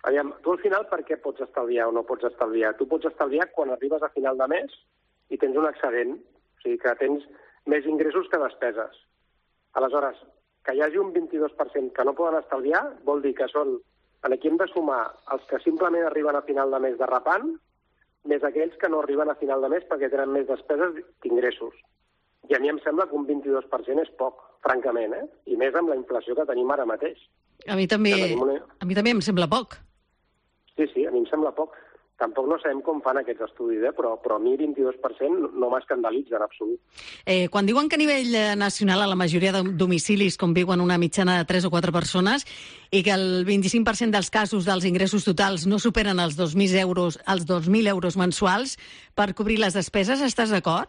Aviam, tu al final per què pots estalviar o no pots estalviar? Tu pots estalviar quan arribes a final de mes i tens un excedent, o sigui que tens més ingressos que despeses. Aleshores, que hi hagi un vint-i-dos per cent que no poden estalviar vol dir que són, aquí hem de sumar els que simplement arriben a final de mes derrapant, més aquells que no arriben a final de mes perquè tenen més despeses que ingressos. I a mi em sembla que un vint-i-dos per cent és poc, francament, eh? I més amb la inflació que tenim ara mateix. A mi també, una... a mi també em sembla poc. Sí, sí, a mi em sembla poc. Tampoc no sabem com fan aquests estudis, eh? però, però a mi vint-i-dos per cent no m'escandalitza en absolut. Eh, quan diuen que a nivell nacional a la majoria de domicilis conviuen una mitjana de tres o quatre persones i que el vint-i-cinc per cent dels casos dels ingressos totals no superen els dos mil euros, els dos mil euros mensuals per cobrir les despeses, estàs d'acord?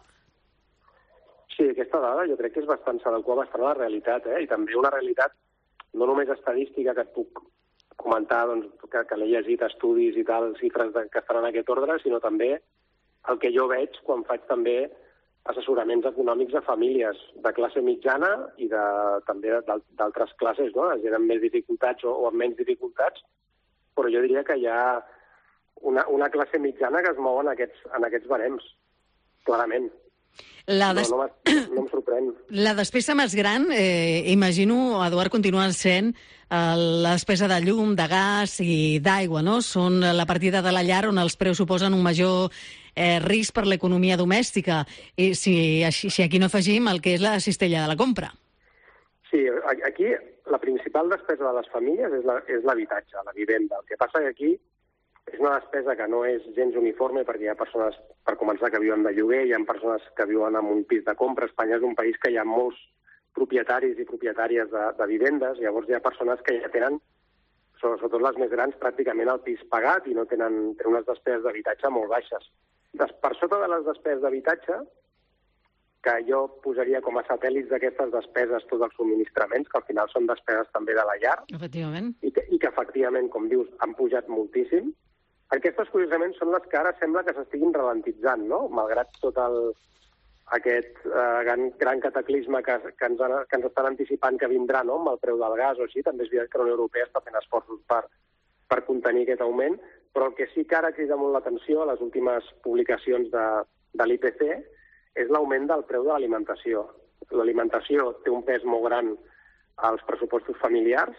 Sí, aquesta dada jo crec que és bastant, s'adequa bastant a la realitat, eh? I també una realitat no només estadística que et puc comentar doncs, que, que l'he llegit estudis i tal, xifres de, que estan en aquest ordre, sinó també el que jo veig quan faig també assessoraments econòmics a famílies de classe mitjana i de, també d'altres classes, no? gent amb més dificultats o, o amb menys dificultats, però jo diria que hi ha una, una classe mitjana que es mou en aquests, en aquests barems, clarament. La des... no, no, no em sorprèn. La despesa més gran, eh, imagino, Eduard, continua sent eh, la despesa de llum, de gas i d'aigua, no? Són la partida de la llar on els preus suposen un major eh, risc per l'economia domèstica. I si, si aquí no afegim el que és la cistella de la compra. Sí, aquí la principal despesa de les famílies és l'habitatge, la, la vivenda. El que passa que aquí és una despesa que no és gens uniforme perquè hi ha persones, per començar, que viuen de lloguer, hi ha persones que viuen en un pis de compra. Espanya és un país que hi ha molts propietaris i propietàries de, de vivendes, llavors hi ha persones que ja tenen, sobretot les més grans, pràcticament el pis pagat i no tenen, tenen unes despeses d'habitatge molt baixes. Des, per sota de les despeses d'habitatge, que jo posaria com a satèl·lits d'aquestes despeses tots els subministraments, que al final són despeses també de la llar, efectivament, i que, i que efectivament, com dius, han pujat moltíssim. Aquestes, curiosament, són les que ara sembla que s'estiguin ralentitzant, no? Malgrat tot el, aquest eh, gran, gran cataclisme que, que, ens, que ens estan anticipant que vindrà, no?, amb el preu del gas o així. També és veritat que la Unió Europea està fent esforços per, per contenir aquest augment, però el que sí que ara crida molt l'atenció a les últimes publicacions de, de l'I P C és l'augment del preu de l'alimentació. L'alimentació té un pes molt gran als pressupostos familiars,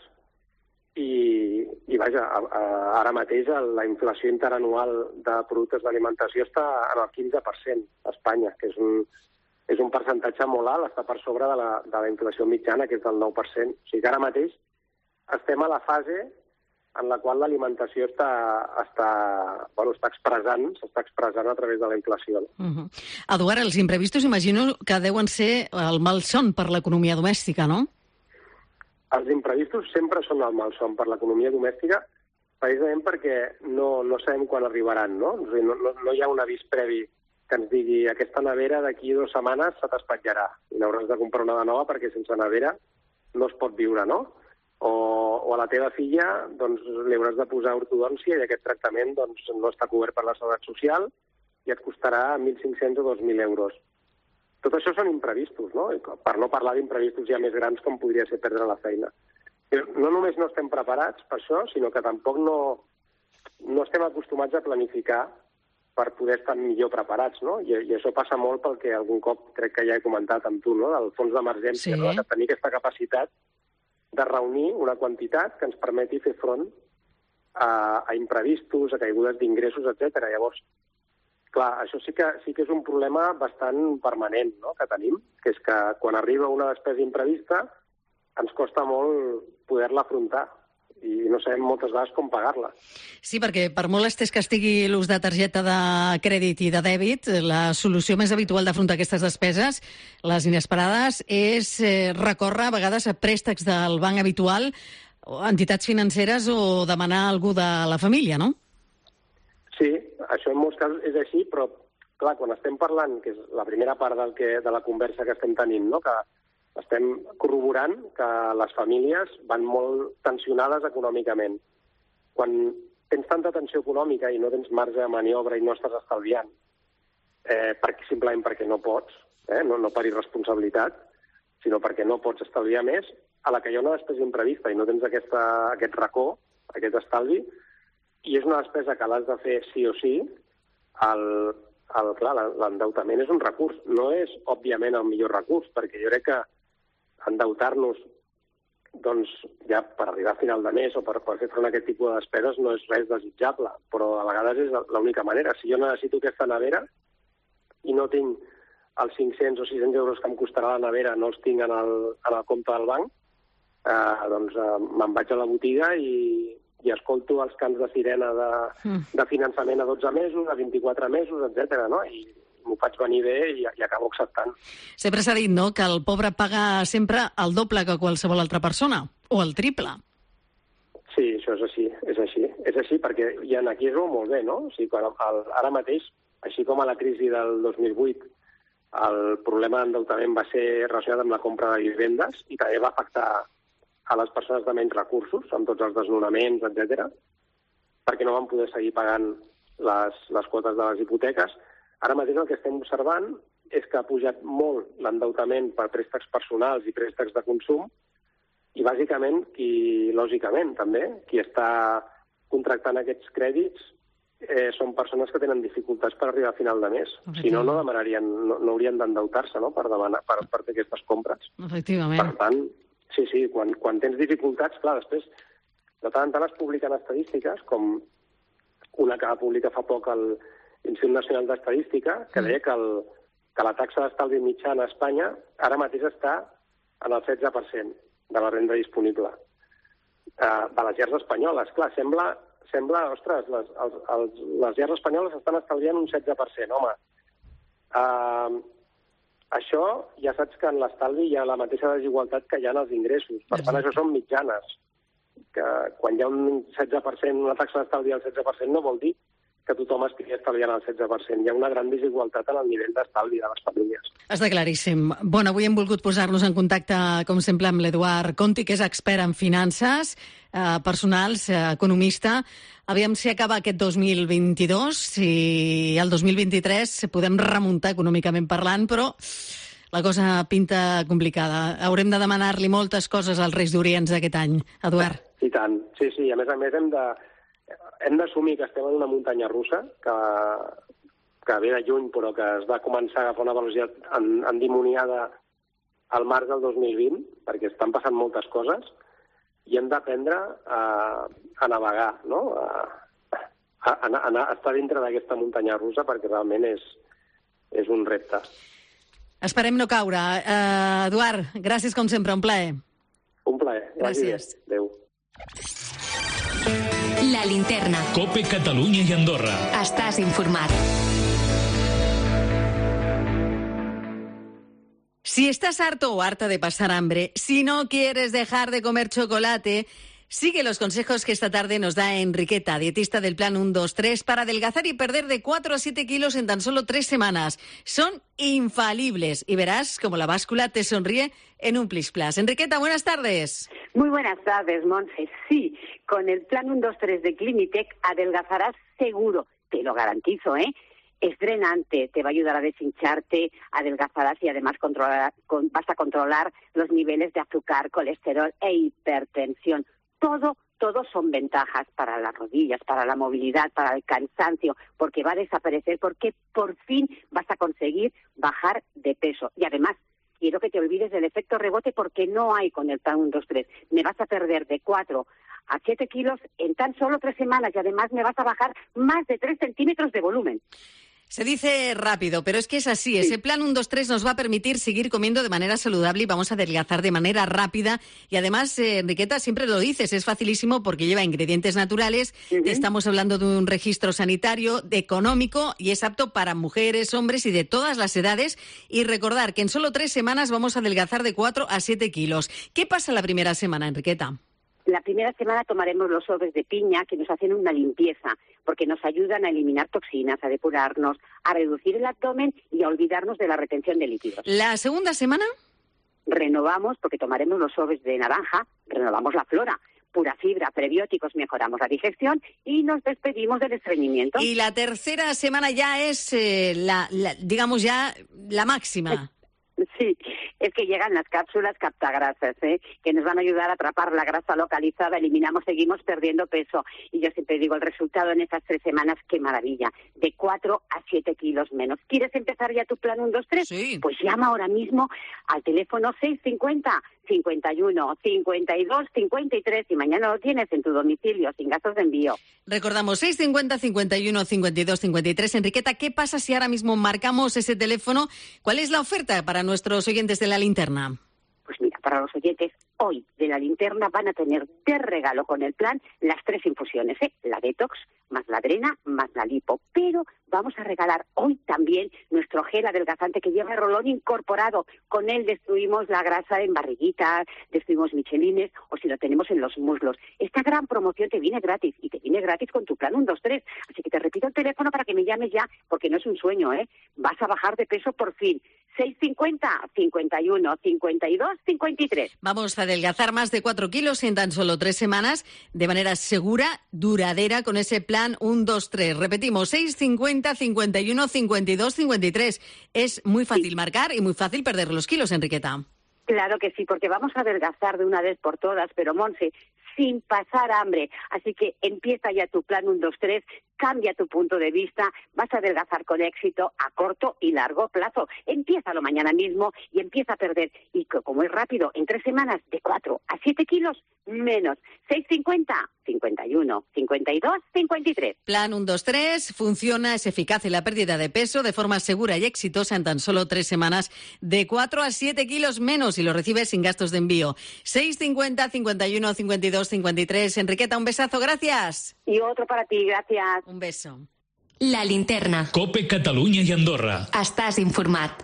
I, i vaja, a, a, ara mateix la inflació interanual de productes d'alimentació està en el quinze per cent a Espanya, que és un, és un percentatge molt alt, està per sobre de la, de la inflació mitjana, que és del nou per cent. O sigui que ara mateix estem a la fase en la qual l'alimentació està, està, bueno, està expressant, s'està expressant a través de la inflació. No? Uh-huh. Eduard, els imprevistos imagino que deuen ser el malson per l'economia domèstica, no? Els imprevistos sempre són el malson per l'economia domèstica, precisament perquè no, no sabem quan arribaran, no? O sigui, no, no? No hi ha un avís previ que ens digui aquesta nevera d'aquí dues setmanes se t'espatllarà i n'hauràs de comprar una de nova perquè sense nevera no es pot viure, no? O, o a la teva filla doncs, li hauràs de posar ortodòncia i aquest tractament doncs, no està cobert per la Seguretat Social i et costarà mil cinc-cents o dos mil euros. Tot això són imprevistos, no? Per no parlar d'imprevistos ja més grans com podria ser perdre la feina. No només no estem preparats per això, sinó que tampoc no, no estem acostumats a planificar per poder estar millor preparats, no? I, i això passa molt pel que algun cop crec que ja he comentat amb tu, no? Del fons d'emergència, sí. No? De tenir aquesta capacitat de reunir una quantitat que ens permeti fer front a, a imprevistos, a caigudes d'ingressos, etcètera. Llavors, clar, això sí que, sí que és un problema bastant permanent, no?, que tenim, que és que quan arriba una despesa imprevista ens costa molt poder-la afrontar i no sabem moltes vegades com pagar-la. Sí, perquè per molt estès que estigui l'ús de targeta de crèdit i de dèbit, la solució més habitual d'afrontar aquestes despeses, les inesperades, és eh, recórrer a vegades a préstecs del banc habitual, o entitats financeres o demanar a algú de la família, no? Sí, això en molts casos és així, però clar, quan estem parlant, que és la primera part del que, de la conversa que estem tenint, no? Que estem corroborant que les famílies van molt tensionades econòmicament. Quan tens tanta tensió econòmica i no tens marge de maniobra i no estàs estalviant, eh, perquè, simplement perquè no pots, eh, no, no per irresponsabilitat, sinó perquè no pots estalviar més, a la que hi ha una despesa imprevista i no tens aquesta, aquest racó, aquest estalvi, i és una despesa que l'has de fer sí o sí, el, el, clar, l'endeutament és un recurs. No és, òbviament, el millor recurs, perquè jo crec que endeutar-nos doncs, ja per arribar a final de mes o per, per fer front a aquest tipus de despeses no és res desitjable, però a vegades és l'única manera. Si jo necessito aquesta nevera i no tinc els cinc-cents o sis-cents euros que em costarà la nevera, no els tinc en el, en el compte del banc, eh, doncs eh, me'n vaig a la botiga i, i escolto els cants de sirena de, mm. de finançament a dotze mesos, a vint-i-quatre mesos, etcètera, no? I m'ho faig venir bé i, i acabo acceptant. Sempre s'ha dit, no?, que el pobre paga sempre el doble que qualsevol altra persona, o el triple. Sí, això és així, és així. És així perquè i aquí es veu molt bé, no? O sigui, quan el, ara mateix, així com a la crisi del dos mil vuit, el problema d'endeutament va ser relacionat amb la compra de vivendes i també va afectar a les persones de menys recursos, amb tots els desnonaments, etcètera, perquè no van poder seguir pagant les, les quotes de les hipoteques. Ara mateix el que estem observant és que ha pujat molt l'endeutament per préstecs personals i préstecs de consum i, bàsicament, qui, lògicament, també, qui està contractant aquests crèdits eh, són persones que tenen dificultats per arribar a final de mes. Si no, no demanarien, no, no haurien d'endeutar-se, no?, per, demanar, per, per fer aquestes compres. Efectivament. Per tant, sí, sí, quan, quan tens dificultats, clar, després, de tant en tant es publiquen estadístiques, com una que va publicar fa poc el Institut Nacional d'Estadística, que deia que, el, que la taxa d'estalvi mitjana a Espanya ara mateix està en el setze per cent de la renda disponible. Uh, de les llars espanyoles. Clar, sembla, sembla ostres, les, els, els, les llars espanyoles estan estalviant un setze per cent, home. Uh, això ja saps que en l'estalvi hi ha la mateixa desigualtat que hi ha en els ingressos. Per tant, això són mitjanes. Que quan hi ha un setze per cent, una taxa d'estalvi del setze per cent, no vol dir que tothom estigui estalviant el setze per cent. Hi ha una gran desigualtat en el nivell d'estalvi de les famílies. Està claríssim. Bueno, avui hem volgut posar-nos en contacte, com sempre, amb l'Eduard Conti, que és expert en finances eh, personals, eh, economista. Aviam si acaba aquest dos mil vint-i-dos, si el dos mil vint-i-tres podem remuntar econòmicament parlant, però la cosa pinta complicada. Haurem de demanar-li moltes coses als Reis d'Orients aquest any. Eduard. I tant. Sí, sí. A més a més, hem de... hem d'assumir que estem en una muntanya russa, que, que ve de lluny, però que es va començar a agafar una velocitat en, endimoniada al març del dos mil vint, perquè estan passant moltes coses, i hem d'aprendre a, a navegar, no? A, a, a, a estar dintre d'aquesta muntanya russa, perquè realment és, és un repte. Esperem no caure. Uh, Eduard, gràcies com sempre, un plaer. Un plaer. Gràcies. Adéu. La linterna. Cope Catalunya i Andorra. Estàs informat. Si estás harto o harta de pasar hambre, si no quieres dejar de comer chocolate, sigue los consejos que esta tarde nos da Enriqueta, dietista del plan uno dos tres, para adelgazar y perder de cuatro a siete kilos en tan solo tres semanas. Son infalibles y verás cómo la báscula te sonríe en un plis plas. Enriqueta, buenas tardes. Muy buenas tardes, Monse. Sí, con el plan uno dos tres de Climitec adelgazarás seguro, te lo garantizo, ¿eh? Es drenante, te va a ayudar a deshincharte, adelgazarás y además controlar, con, vas a controlar los niveles de azúcar, colesterol e hipertensión. Todo, todo son ventajas para las rodillas, para la movilidad, para el cansancio, porque va a desaparecer, porque por fin vas a conseguir bajar de peso. Y además, quiero que te olvides del efecto rebote porque no hay con el plan uno dos tres. Me vas a perder de cuatro a siete kilos en tan solo tres semanas y además me vas a bajar más de tres centímetros de volumen. Se dice rápido, pero es que es así. Sí. Ese plan uno dos tres nos va a permitir seguir comiendo de manera saludable y vamos a adelgazar de manera rápida. Y además, eh, Enriqueta, siempre lo dices, es facilísimo porque lleva ingredientes naturales. Uh-huh. Estamos hablando de un registro sanitario, de económico, y es apto para mujeres, hombres y de todas las edades. Y recordar que en solo tres semanas vamos a adelgazar de cuatro a siete kilos. ¿Qué pasa la primera semana, Enriqueta? La primera semana tomaremos los sobres de piña que nos hacen una limpieza, porque nos ayudan a eliminar toxinas, a depurarnos, a reducir el abdomen y a olvidarnos de la retención de líquidos. ¿La segunda semana? Renovamos, porque tomaremos los sobres de naranja, renovamos la flora. Pura fibra, prebióticos, mejoramos la digestión y nos despedimos del estreñimiento. Y la tercera semana ya es, eh, la, la, digamos, ya la máxima. Sí, es que llegan las cápsulas captagrasas, ¿eh? que nos van a ayudar a atrapar la grasa localizada, eliminamos, seguimos perdiendo peso. Y yo siempre digo, el resultado en estas tres semanas, qué maravilla, de cuatro a siete kilos menos. ¿Quieres empezar ya tu plan uno, dos, tres? Sí. Pues llama ahora mismo al teléfono seis cincuenta, cincuenta y uno, cincuenta y dos, cincuenta y tres y mañana lo tienes en tu domicilio sin gastos de envío. Recordamos, seis cincuenta, cincuenta y uno, cincuenta y dos, cincuenta y tres. Enriqueta, ¿qué pasa si ahora mismo marcamos ese teléfono? ¿Cuál es la oferta para nuestros oyentes de La Linterna? Pues mira, para los oyentes hoy de La Linterna van a tener de regalo con el plan las tres infusiones, ¿eh? La detox, más la drena, más la lipo. Pero vamos a regalar hoy también nuestro gel adelgazante que lleva el rolón incorporado. Con él destruimos la grasa en barriguitas, destruimos michelines o si lo tenemos en los muslos. Esta gran promoción te viene gratis y te viene gratis con tu plan uno, dos, tres. Así que te repito el teléfono para que me llames ya, porque no es un sueño, ¿eh? Vas a bajar de peso por fin. seis cincuenta, cincuenta y uno, cincuenta y dos, cincuenta y tres. Vamos a adelgazar más de cuatro kilos en tan solo tres semanas de manera segura, duradera, con ese plan uno, dos, tres. Repetimos, seis cincuenta, cincuenta y uno, cincuenta y dos, cincuenta y tres. Es muy fácil sí. marcar y muy fácil perder los kilos, Enriqueta. Claro que sí, porque vamos a adelgazar de una vez por todas, pero Monse, sin pasar hambre. Así que empieza ya tu plan uno, dos, tres, cambia tu punto de vista, vas a adelgazar con éxito a corto y largo plazo. Empiézalo mañana mismo y empieza a perder. Y como es rápido, en tres semanas, de cuatro a siete kilos menos. seis cincuenta, cincuenta y uno, cincuenta y dos, cincuenta y tres. Plan uno, dos, tres funciona, es eficaz en la pérdida de peso de forma segura y exitosa en tan solo tres semanas, de cuatro a siete kilos menos y lo recibes sin gastos de envío. seis cincuenta, cincuenta y uno, cincuenta y dos, cincuenta y tres. Enriqueta, un besazo, gracias. Y otro para ti, gracias. Un beso. La Linterna. Cope Catalunya i Andorra. Estàs informat.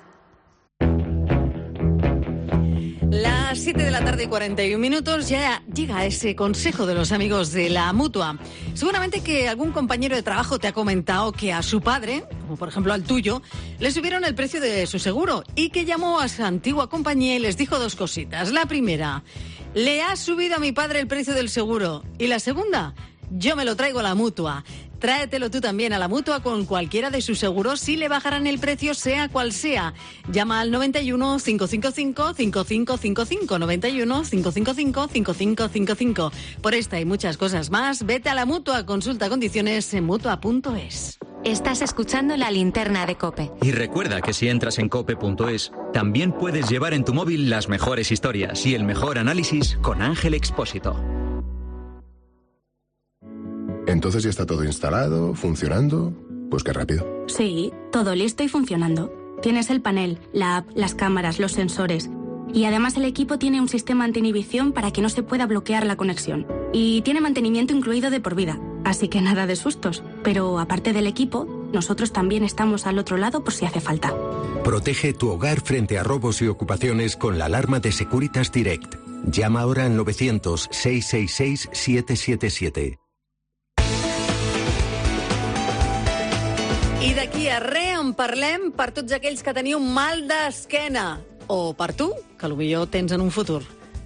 Las siete de la tarde y cuarenta y un minutos, ya llega ese consejo de los amigos de la Mutua. Seguramente que algún compañero de trabajo te ha comentado que a su padre, como por ejemplo al tuyo, le subieron el precio de su seguro y que llamó a su antigua compañía y les dijo dos cositas. La primera, le ha subido a mi padre el precio del seguro. Y la segunda, yo me lo traigo a la Mutua. Tráetelo tú también a la Mutua con cualquiera de sus seguros si le bajarán el precio, sea cual sea. Llama al noventa y uno, cinco cinco cinco, cinco cinco cinco cinco, noventa y uno, cinco cinco cinco, cinco cinco cinco cinco. Por esta y muchas cosas más, vete a la Mutua. Consulta condiciones en mutua punto es. Estás escuchando La Linterna de COPE. Y recuerda que si entras en cope punto es, también puedes llevar en tu móvil las mejores historias y el mejor análisis con Ángel Expósito. Entonces ya está todo instalado, funcionando. Pues qué rápido. Sí, todo listo y funcionando. Tienes el panel, la app, las cámaras, los sensores. Y además el equipo tiene un sistema anti-inhibición para que no se pueda bloquear la conexión. Y tiene mantenimiento incluido de por vida. Así que nada de sustos. Pero aparte del equipo, nosotros también estamos al otro lado por si hace falta. Protege tu hogar frente a robos y ocupaciones con la alarma de Securitas Direct. Llama ahora al novecientos, seiscientos sesenta y seis, setecientos setenta y siete. I d'aquí a re en parlem per tots aquells que teniu mal d'esquena. O per tu, que potser tens en un futur.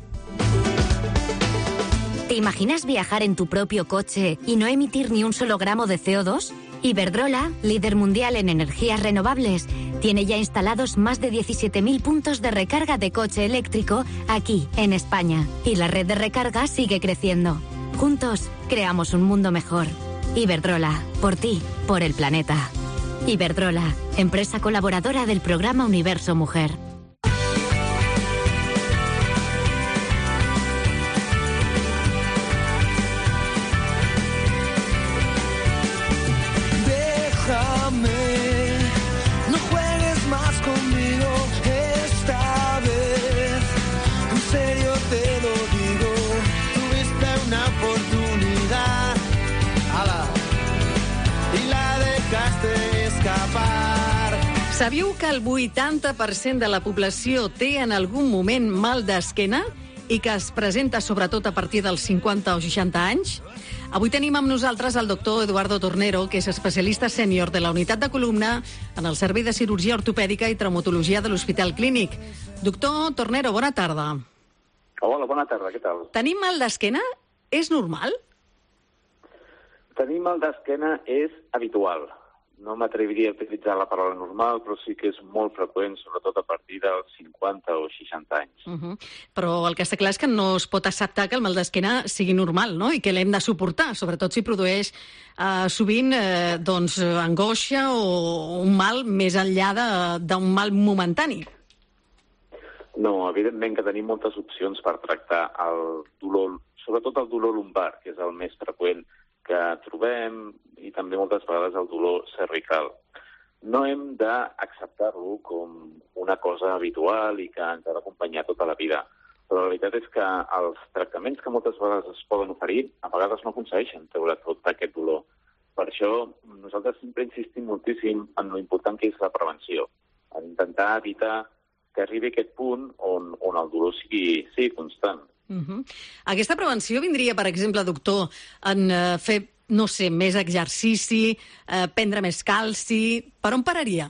¿Te imaginas viajar en tu propio coche y no emitir ni un solo gramo de C O dos? Iberdrola, líder mundial en energías renovables, tiene ya instalados más de diecisiete mil puntos de recarga de coche eléctrico aquí, en España. Y la red de recarga sigue creciendo. Juntos, creamos un mundo mejor. Iberdrola, por ti, por el planeta. Iberdrola, empresa colaboradora del programa Universo Mujer. Déjame, no juegues más conmigo esta vez. En serio te lo digo, tuviste una oportunidad, ala, y la dejaste escapar. Sabíeu que el vuitanta per cent de la població té en algun moment mal d'esquena i que es presenta sobretot a partir dels cinquanta o seixanta anys? Avui tenim amb nosaltres el doctor Eduardo Tornero, que és especialista sènior de la unitat de columna en el Servei de Cirurgia Ortopèdica i Traumatologia de l'Hospital Clínic. Doctor Tornero, bona tarda. Hola, bona tarda, què tal? Tenim mal d'esquena? És normal? Tenir mal d'esquena és habitual. no m'atreviria a utilitzar la paraula normal, però sí que és molt freqüent, sobretot a partir dels cinquanta o seixanta anys. Uh -huh. Però el que està clar és que no es pot acceptar que el mal d'esquena sigui normal, no? I que l'hem de suportar, sobretot si produeix eh, sovint eh, doncs, angoixa o un mal més enllà d'un mal momentani. No, evidentment que tenim moltes opcions per tractar el dolor, sobretot el dolor lumbar, que és el més freqüent que trobem, i també moltes vegades el dolor cervical. No hem d'acceptar-lo com una cosa habitual i que ens ha d'acompanyar tota la vida. Però la veritat és que els tractaments que moltes vegades es poden oferir, a vegades no aconsegueixen treure tot aquest dolor. Per això nosaltres sempre insistim moltíssim en lo important que és la prevenció, en intentar evitar que arribi a aquest punt on, on el dolor sigui, sigui constant. Uh -huh. Aquesta prevenció vindria, per exemple, doctor, en uh, fer, no sé, més exercici, uh, prendre més calci... Per on pararia?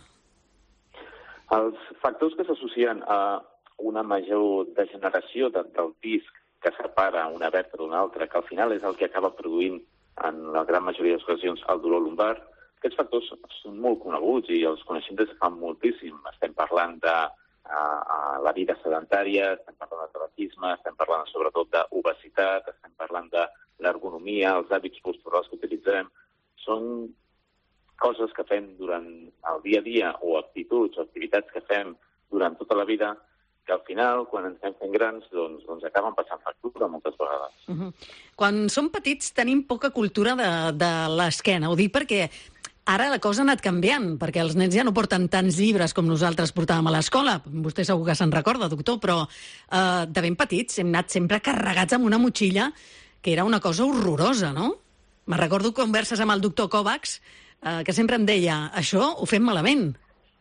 Els factors que s'associen a una major degeneració de, del disc que separa una vèrtebra d'una altra, que al final és el que acaba produint en la gran majoria d'ocasions el dolor lumbar, aquests factors són molt coneguts i els coneixem des de fa moltíssim. Estem parlant de a la vida sedentària, estem parlant de tabaquisme, estem parlant sobretot d'obesitat, estem parlant de l'ergonomia, els hàbits posturals que utilitzem. Són coses que fem durant el dia a dia o actituds o activitats que fem durant tota la vida que al final, quan ens estem fent grans, doncs, doncs acaben passant factura moltes vegades. Uh -huh. Quan som petits tenim poca cultura de, de l'esquena. Ho dic perquè ara la cosa ha anat canviant, perquè els nens ja no porten tants llibres com nosaltres portàvem a l'escola. Vostè segur que se'n recorda, doctor, però eh, de ben petits hem anat sempre carregats amb una motxilla que era una cosa horrorosa, no? Me recordo converses amb el doctor Kovacs eh, que sempre em deia, això ho fem malament.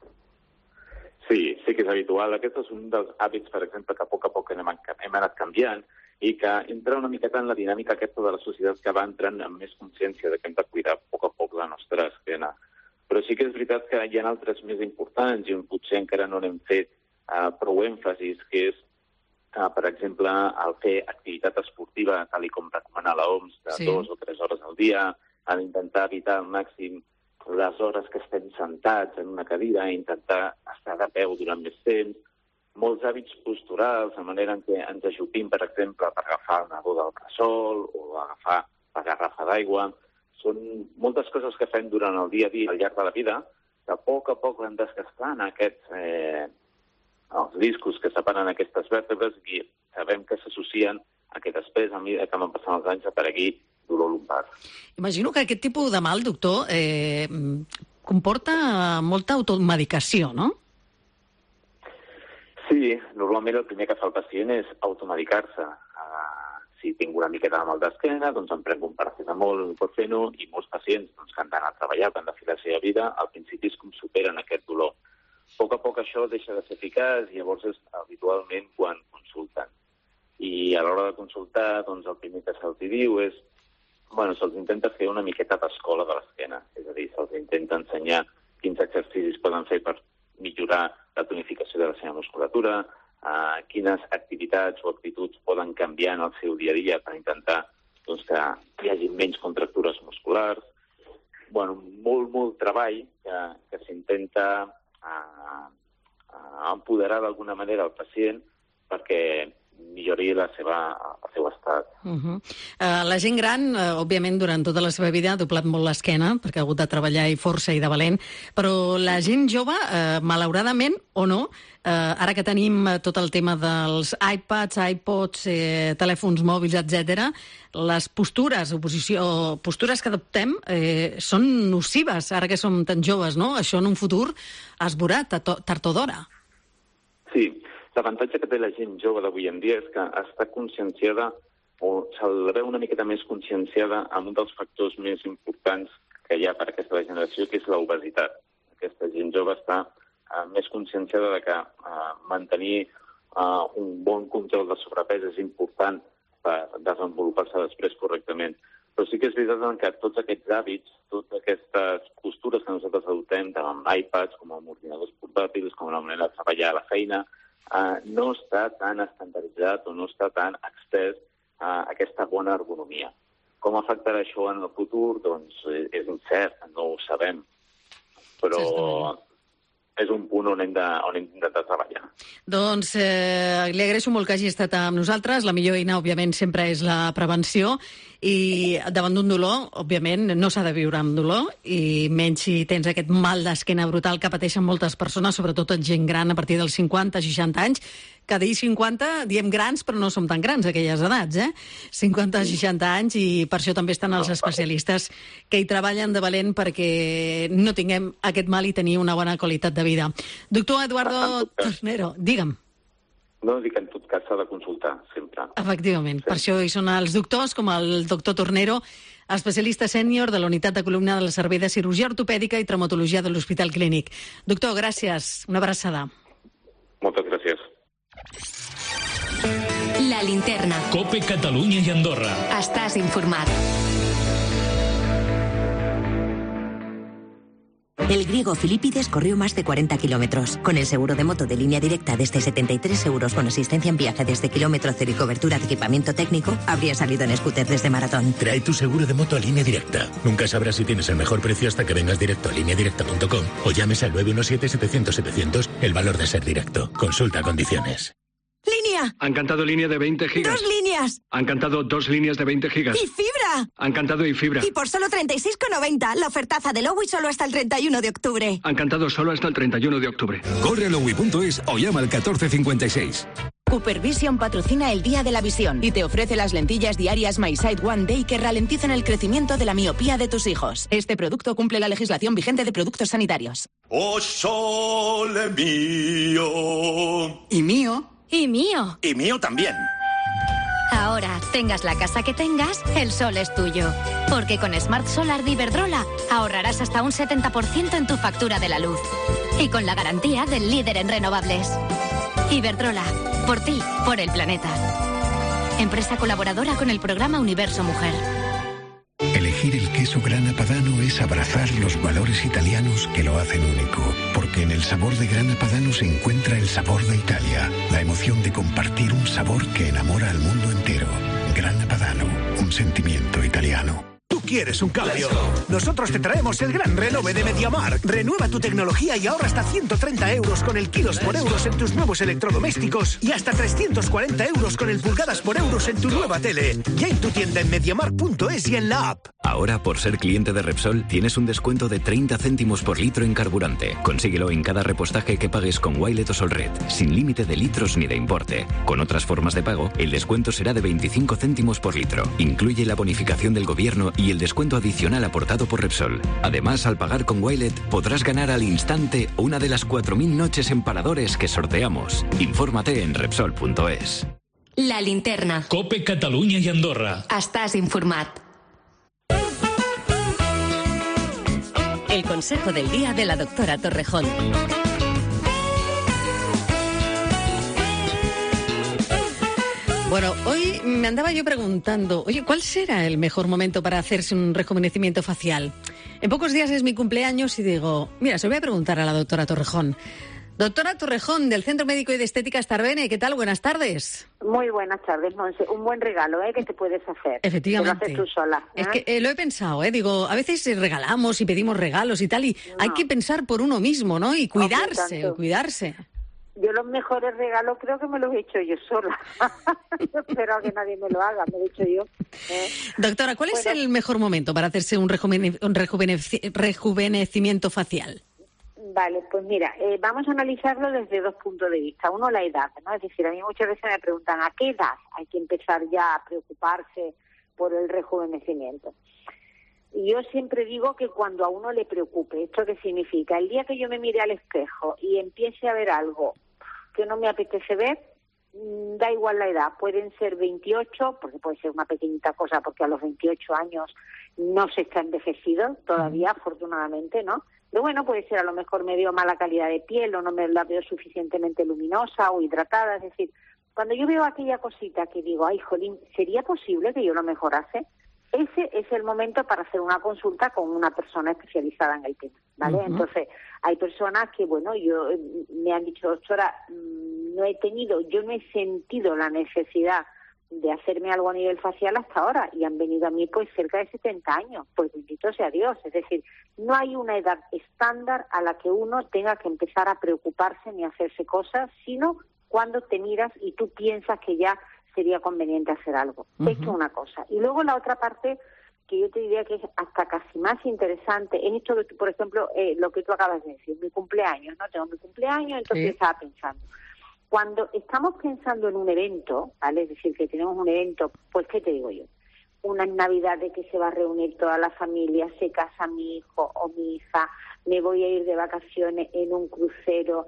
Sí, sí que és habitual. Aquest és un dels hàbits, per exemple, que a poc a poc hem, hem anat canviant i que entra una miqueta en la dinàmica aquesta de la societat que va entrant amb més consciència de que hem de cuidar a poc a poc la nostra esquena. Però sí que és veritat que hi ha altres més importants i on potser encara no n'hem fet uh, prou èmfasis, que és, uh, per exemple, el fer activitat esportiva, tal com recomana l'O M S, de sí. dos o tres hores al dia, a intentar evitar al màxim les hores que estem sentats en una cadira, intentar estar de peu durant més temps, molts hàbits posturals, la manera en què ens ajupim, per exemple, per agafar el nadó del bressol o agafar la garrafa d'aigua. Són moltes coses que fem durant el dia a dia al llarg de la vida que a poc a poc hem desgastant aquests, eh, els discos que separen aquestes vèrtebres i sabem que s'associen a que després, a mesura que van passant els anys, aparegui dolor lumbar. Imagino que aquest tipus de mal, doctor, eh, comporta molta automedicació, no? Sí, normalment el primer que fa el pacient és automedicar-se. Uh, si tinc una miqueta de mal d'esquena, doncs em prenc un paracetamol, un ibuprofeno, i molts pacients doncs, que han d'anar a treballar, que han de fer la seva vida, al principi és com superen aquest dolor. A poc a poc això deixa de ser eficaç i llavors és habitualment quan consulten. I a l'hora de consultar, doncs el primer que se'ls diu és bueno, se'ls intenta fer una miqueta d'escola de l'esquena, és a dir, se'ls intenta ensenyar quins exercicis poden fer per millorar la tonificació de la seva musculatura, uh, quines activitats o actituds poden canviar en el seu dia a dia per intentar doncs, que hi hagi menys contractures musculars. Bueno, molt, molt treball que, que s'intenta uh, uh, empoderar d'alguna manera el pacient perquè millori la seva, el seu estat. Uh -huh. uh, la gent gran, uh, òbviament, durant tota la seva vida ha doblat molt l'esquena, perquè ha hagut de treballar i força i de valent, però la gent jove, uh, malauradament o no, uh, ara que tenim uh, tot el tema dels iPads, iPods, eh, telèfons mòbils, etcètera, les postures, oposició, postures que adoptem eh, són nocives, ara que som tan joves, no? Això en un futur es veurà tard o d'hora. Sí. L'avantatge que té la gent jove d'avui en dia és que està conscienciada o se'l veu una miqueta més conscienciada amb un dels factors més importants que hi ha per a aquesta generació, que és l'obesitat. Aquesta gent jove està uh, més conscienciada de que uh, mantenir uh, un bon control de sobrepès és important per desenvolupar-se després correctament. Però sí que és veritat que tots aquests hàbits, totes aquestes postures que nosaltres adoptem, tant amb iPads com amb ordinadors portàtils, com la manera de treballar a la feina, Uh, no està tan estandarditzat o no està tan extès a uh, aquesta bona ergonomia. Com afectarà això en el futur? Doncs és incert, no ho sabem. però és un punt on hem de, on hem d'intentar treballar. Doncs eh, li agraeixo molt que hagi estat amb nosaltres. La millor eina, òbviament, sempre és la prevenció i davant d'un dolor, òbviament, no s'ha de viure amb dolor i menys si tens aquest mal d'esquena brutal que pateixen moltes persones, sobretot gent gran a partir dels cinquanta, seixanta anys, que dir cinquanta, diem grans, però no som tan grans, aquelles edats, eh? cinquanta, seixanta anys, i per això també estan els especialistes que hi treballen de valent perquè no tinguem aquest mal i tenir una bona qualitat de vida. Doctor Eduardo Tornero, digue'm. No, dic que en tot cas s'ha de consultar, sempre. Efectivament, sí. Per això hi són els doctors, com el doctor Tornero, especialista sènior de la unitat de columna del Servei de Cirurgia Ortopèdica i Traumatologia de l'Hospital Clínic. Doctor, gràcies. Una abraçada. Moltes gràcies. La linterna. COPE Catalunya y Andorra. Estàs informat. El griego Filipides corrió más de cuarenta kilómetros. Con el seguro de moto de Línea Directa desde setenta y tres euros con asistencia en viaje desde kilómetro cero y cobertura de equipamiento técnico, habría salido en scooter desde Maratón. Trae tu seguro de moto a Línea Directa. Nunca sabrás si tienes el mejor precio hasta que vengas directo a línea directa punto com o llames al nueve uno siete, setecientos, setecientos, el valor de ser directo. Consulta condiciones. ¡Línea! Han cantado línea de veinte gigas. ¡Dos líneas! Han cantado dos líneas de veinte gigas. ¡Y fibra! Han cantado y fibra. Y por solo treinta y seis con noventa, la ofertaza de Lowy solo hasta el treinta y uno de octubre. Han cantado solo hasta el treinta y uno de octubre. Corre a lowy punto es o llama al catorce cincuenta y seis. Cooper Vision patrocina el Día de la Visión y te ofrece las lentillas diarias My Sight One Day que ralentizan el crecimiento de la miopía de tus hijos. Este producto cumple la legislación vigente de productos sanitarios. ¡Oh, sole mío! ¿Y mío? Y mío. Y mío también. Ahora, tengas la casa que tengas, el sol es tuyo. Porque con Smart Solar de Iberdrola ahorrarás hasta un setenta por ciento en tu factura de la luz. Y con la garantía del líder en renovables. Iberdrola, por ti, por el planeta. Empresa colaboradora con el programa Universo Mujer. Elegir el queso Grana Padano es abrazar los valores italianos que lo hacen único, porque en el sabor de Grana Padano se encuentra el sabor de Italia, la emoción de compartir un sabor que enamora al mundo entero. Grana Padano, un sentimiento italiano. ¿Tú quieres un cambio? Nosotros te traemos el gran renove de MediaMarkt. Renueva tu tecnología y ahorra hasta ciento treinta euros con el kilos por euros en tus nuevos electrodomésticos y hasta trescientos cuarenta euros con el pulgadas por euros en tu nueva tele. Ya en tu tienda en mediamarkt punto es y en la app. Ahora, por ser cliente de Repsol, tienes un descuento de treinta céntimos por litro en carburante. Consíguelo en cada repostaje que pagues con Wilet o Solred, sin límite de litros ni de importe. Con otras formas de pago, el descuento será de veinticinco céntimos por litro. Incluye la bonificación del gobierno y el descuento adicional aportado por Repsol. Además, al pagar con Wilet, podrás ganar al instante una de las cuatro mil noches en paradores que sorteamos. Infórmate en Repsol punto es. La linterna. COPE Catalunya i Andorra. Estàs informat. El consejo del día de la doctora Torrejón. Bueno, hoy me andaba yo preguntando, oye, ¿cuál será el mejor momento para hacerse un rejuvenecimiento facial? En pocos días es mi cumpleaños y digo, mira, se lo voy a preguntar a la doctora Torrejón. Doctora Torrejón, del Centro Médico y de Estética Starbene, ¿qué tal? Buenas tardes. Muy buenas tardes, Monse. Un buen regalo, ¿eh?, que te puedes hacer. Efectivamente. Te lo haces tú sola, ¿eh? Es que eh, lo he pensado, ¿eh? Digo, a veces regalamos y pedimos regalos y tal, y no. Hay que pensar por uno mismo, ¿no? Y cuidarse, oh, cuidarse. Yo los mejores regalos creo que me los he hecho yo sola. Yo espero que nadie me lo haga, me lo he hecho yo. ¿eh? Doctora, ¿cuál bueno, es el mejor momento para hacerse un, rejuvene- un rejuvenec- rejuvenecimiento facial? Vale, pues mira, eh, vamos a analizarlo desde dos puntos de vista. Uno, la edad, ¿no? Es decir, a mí muchas veces me preguntan, ¿a qué edad hay que empezar ya a preocuparse por el rejuvenecimiento? Y yo siempre digo que cuando a uno le preocupe, ¿esto qué significa? El día que yo me mire al espejo y empiece a ver algo que no me apetece ver, da igual la edad, pueden ser veintiocho, porque puede ser una pequeñita cosa, porque a los veintiocho años no se está envejecido todavía, afortunadamente, ¿no? Pero bueno, puede ser a lo mejor me veo mala calidad de piel o no me la veo suficientemente luminosa o hidratada, es decir, cuando yo veo aquella cosita que digo, ay, jolín, ¿sería posible que yo lo mejorase? Ese es el momento para hacer una consulta con una persona especializada en el tema, ¿vale? Uh-huh. Entonces, hay personas que, bueno, yo me han dicho, doctora, no he tenido, yo no he sentido la necesidad de hacerme algo a nivel facial hasta ahora, y han venido a mí pues cerca de setenta años, pues bendito sea Dios. Es decir, no hay una edad estándar a la que uno tenga que empezar a preocuparse ni a hacerse cosas, sino cuando te miras y tú piensas que ya sería conveniente hacer algo. Uh-huh. Esto es una cosa. Y luego la otra parte que yo te diría que es hasta casi más interesante, es esto de, por ejemplo, eh, lo que tú acabas de decir, mi cumpleaños, ¿no? Tengo mi cumpleaños, entonces sí. Estaba pensando. Cuando estamos pensando en un evento, ¿vale? Es decir, que tenemos un evento, pues, ¿qué te digo yo? Una Navidad de que se va a reunir toda la familia, se casa mi hijo o mi hija, me voy a ir de vacaciones en un crucero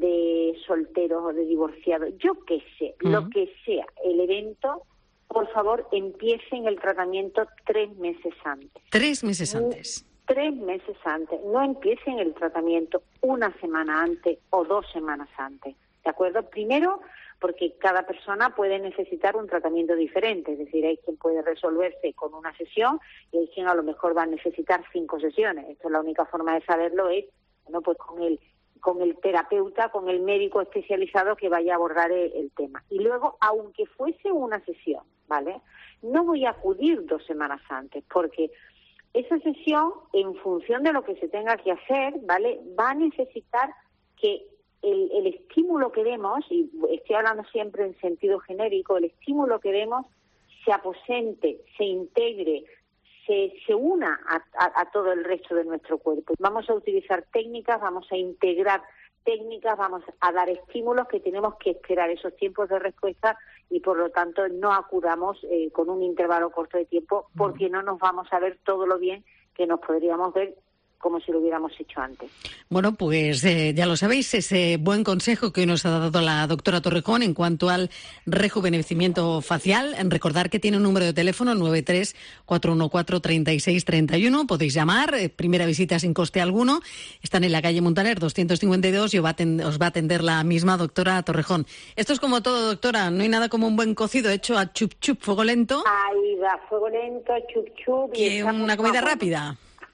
de solteros o de divorciados, yo qué sé, uh-huh. Lo que sea, el evento, por favor, empiecen el tratamiento tres meses antes. Tres meses antes. Tres meses antes. No empiecen el tratamiento una semana antes o dos semanas antes. ¿De acuerdo? Primero, porque cada persona puede necesitar un tratamiento diferente. Es decir, hay quien puede resolverse con una sesión y hay quien a lo mejor va a necesitar cinco sesiones. Esto es la única forma de saberlo, es bueno, pues con el con el terapeuta, con el médico especializado que vaya a abordar el, el tema. Y luego, aunque fuese una sesión, ¿vale? No voy a acudir dos semanas antes, porque esa sesión, en función de lo que se tenga que hacer, ¿vale? Va a necesitar que el, el estímulo que demos, y estoy hablando siempre en sentido genérico, el estímulo que demos se aposente, se integre, se, se una a, a, a todo el resto de nuestro cuerpo. Vamos a utilizar técnicas, vamos a integrar técnicas, vamos a dar estímulos que tenemos que esperar esos tiempos de respuesta y por lo tanto no acudamos eh, con un intervalo corto de tiempo porque no nos vamos a ver todo lo bien que nos podríamos ver como si lo hubiéramos hecho antes. Bueno, pues eh, ya lo sabéis, ese buen consejo que hoy nos ha dado la doctora Torrejón en cuanto al rejuvenecimiento facial. En recordar que tiene un número de teléfono nueve tres cuatro uno cuatro tres seis tres uno. Podéis llamar, eh, primera visita sin coste alguno. Están en la calle Montaner doscientos cincuenta y dos y os va, a atender, os va a atender la misma doctora Torrejón. Esto es como todo, doctora, no hay nada como un buen cocido hecho a chup chup, fuego lento. Ahí va, fuego lento, chup chup. Y una comida rápida.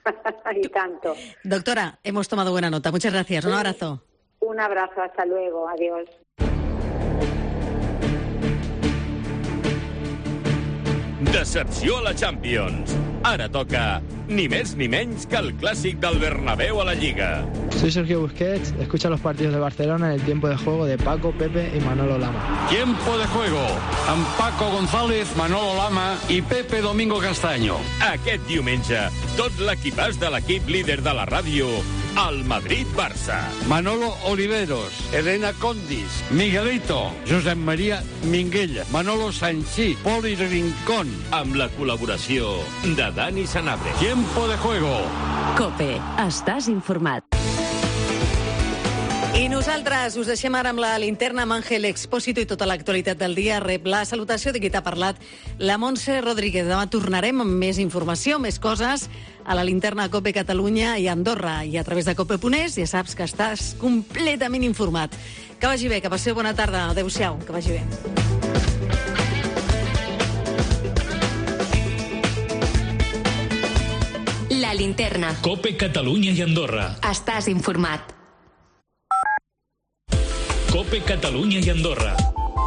Y tanto. Doctora, hemos tomado buena nota. Muchas gracias. Un abrazo. Un abrazo. Hasta luego. Adiós. Decepció a la Champions. Ara toca ni més ni menys que el clàssic del Bernabéu a la Lliga. Soy Sergio Busquets, escucha los partidos de Barcelona en el tiempo de juego de Paco, Pepe y Manolo Lama. Tiempo de juego amb Paco González, Manolo Lama i Pepe Domingo Castaño. Aquest diumenge, tot l'equipàs de l'equip líder de la ràdio, el Madrid-Barça. Manolo Oliveros, Elena Condis, Miguelito, Josep María Minguella, Manolo Sanchí, Poli Rincón. Amb la col·laboració de Dani Sanabria. Tiempo de juego. COPE. Estàs informat. I nosaltres us deixem ara amb la linterna amb Àngel Expósito i tota l'actualitat del dia. Rep la salutació de qui t'ha parlat, la Montse Rodríguez. Demà tornarem amb més informació, més coses a la linterna COPE Catalunya i Andorra. I a través de cope punt es ja saps que estàs completament informat. Que vagi bé, que passeu bona tarda. Adéu-siau, que vagi bé. La linterna. COPE Catalunya i Andorra. Estàs informat. COPE Catalunya y Andorra.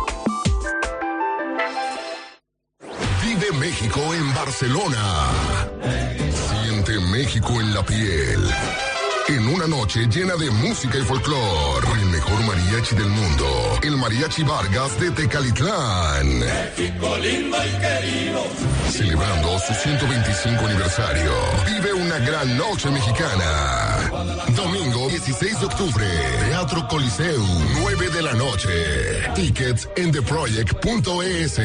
Vive México en Barcelona. Siente México en la piel. En una noche llena de música y folclor. El mejor mariachi del mundo. El Mariachi Vargas de Tecalitlán. México lindo y querido. Celebrando su ciento veinticinco aniversario. Vive una gran noche mexicana. Domingo dieciséis de octubre. Teatro Coliseu. nueve de la noche. Tickets en the project punto es.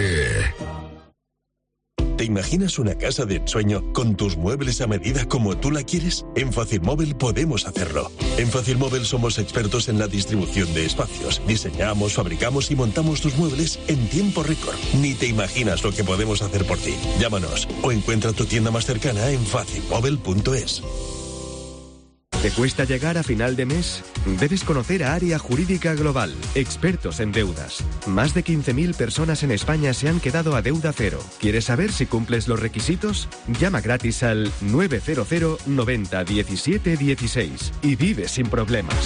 ¿Te imaginas una casa de ensueño con tus muebles a medida como tú la quieres? En Facilmóvil podemos hacerlo. En Facilmóvil somos expertos en la distribución de espacios. Diseñamos, fabricamos y montamos tus muebles en tiempo récord. Ni te imaginas lo que podemos hacer por ti. Llámanos o encuentra tu tienda más cercana en facilmóvil punto es. ¿Te cuesta llegar a final de mes? Debes conocer a Área Jurídica Global, expertos en deudas. Más de quince mil personas en España se han quedado a deuda cero. ¿Quieres saber si cumples los requisitos? Llama gratis al nueve cero cero noventa diecisiete dieciséis y vive sin problemas.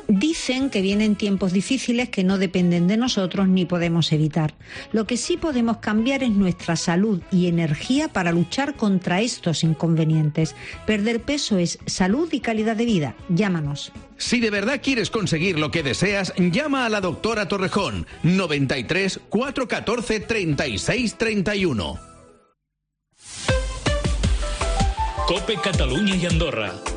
Dicen que vienen tiempos difíciles que no dependen de nosotros ni podemos evitar. Lo que sí podemos cambiar es nuestra salud y energía para luchar contra estos inconvenientes. Perder peso es salud y calidad de vida. Llámanos. Si de verdad quieres conseguir lo que deseas, llama a la doctora Torrejón. noventa y tres, cuatrocientos catorce, treinta y seis, treinta y uno. COPE Catalunya y Andorra.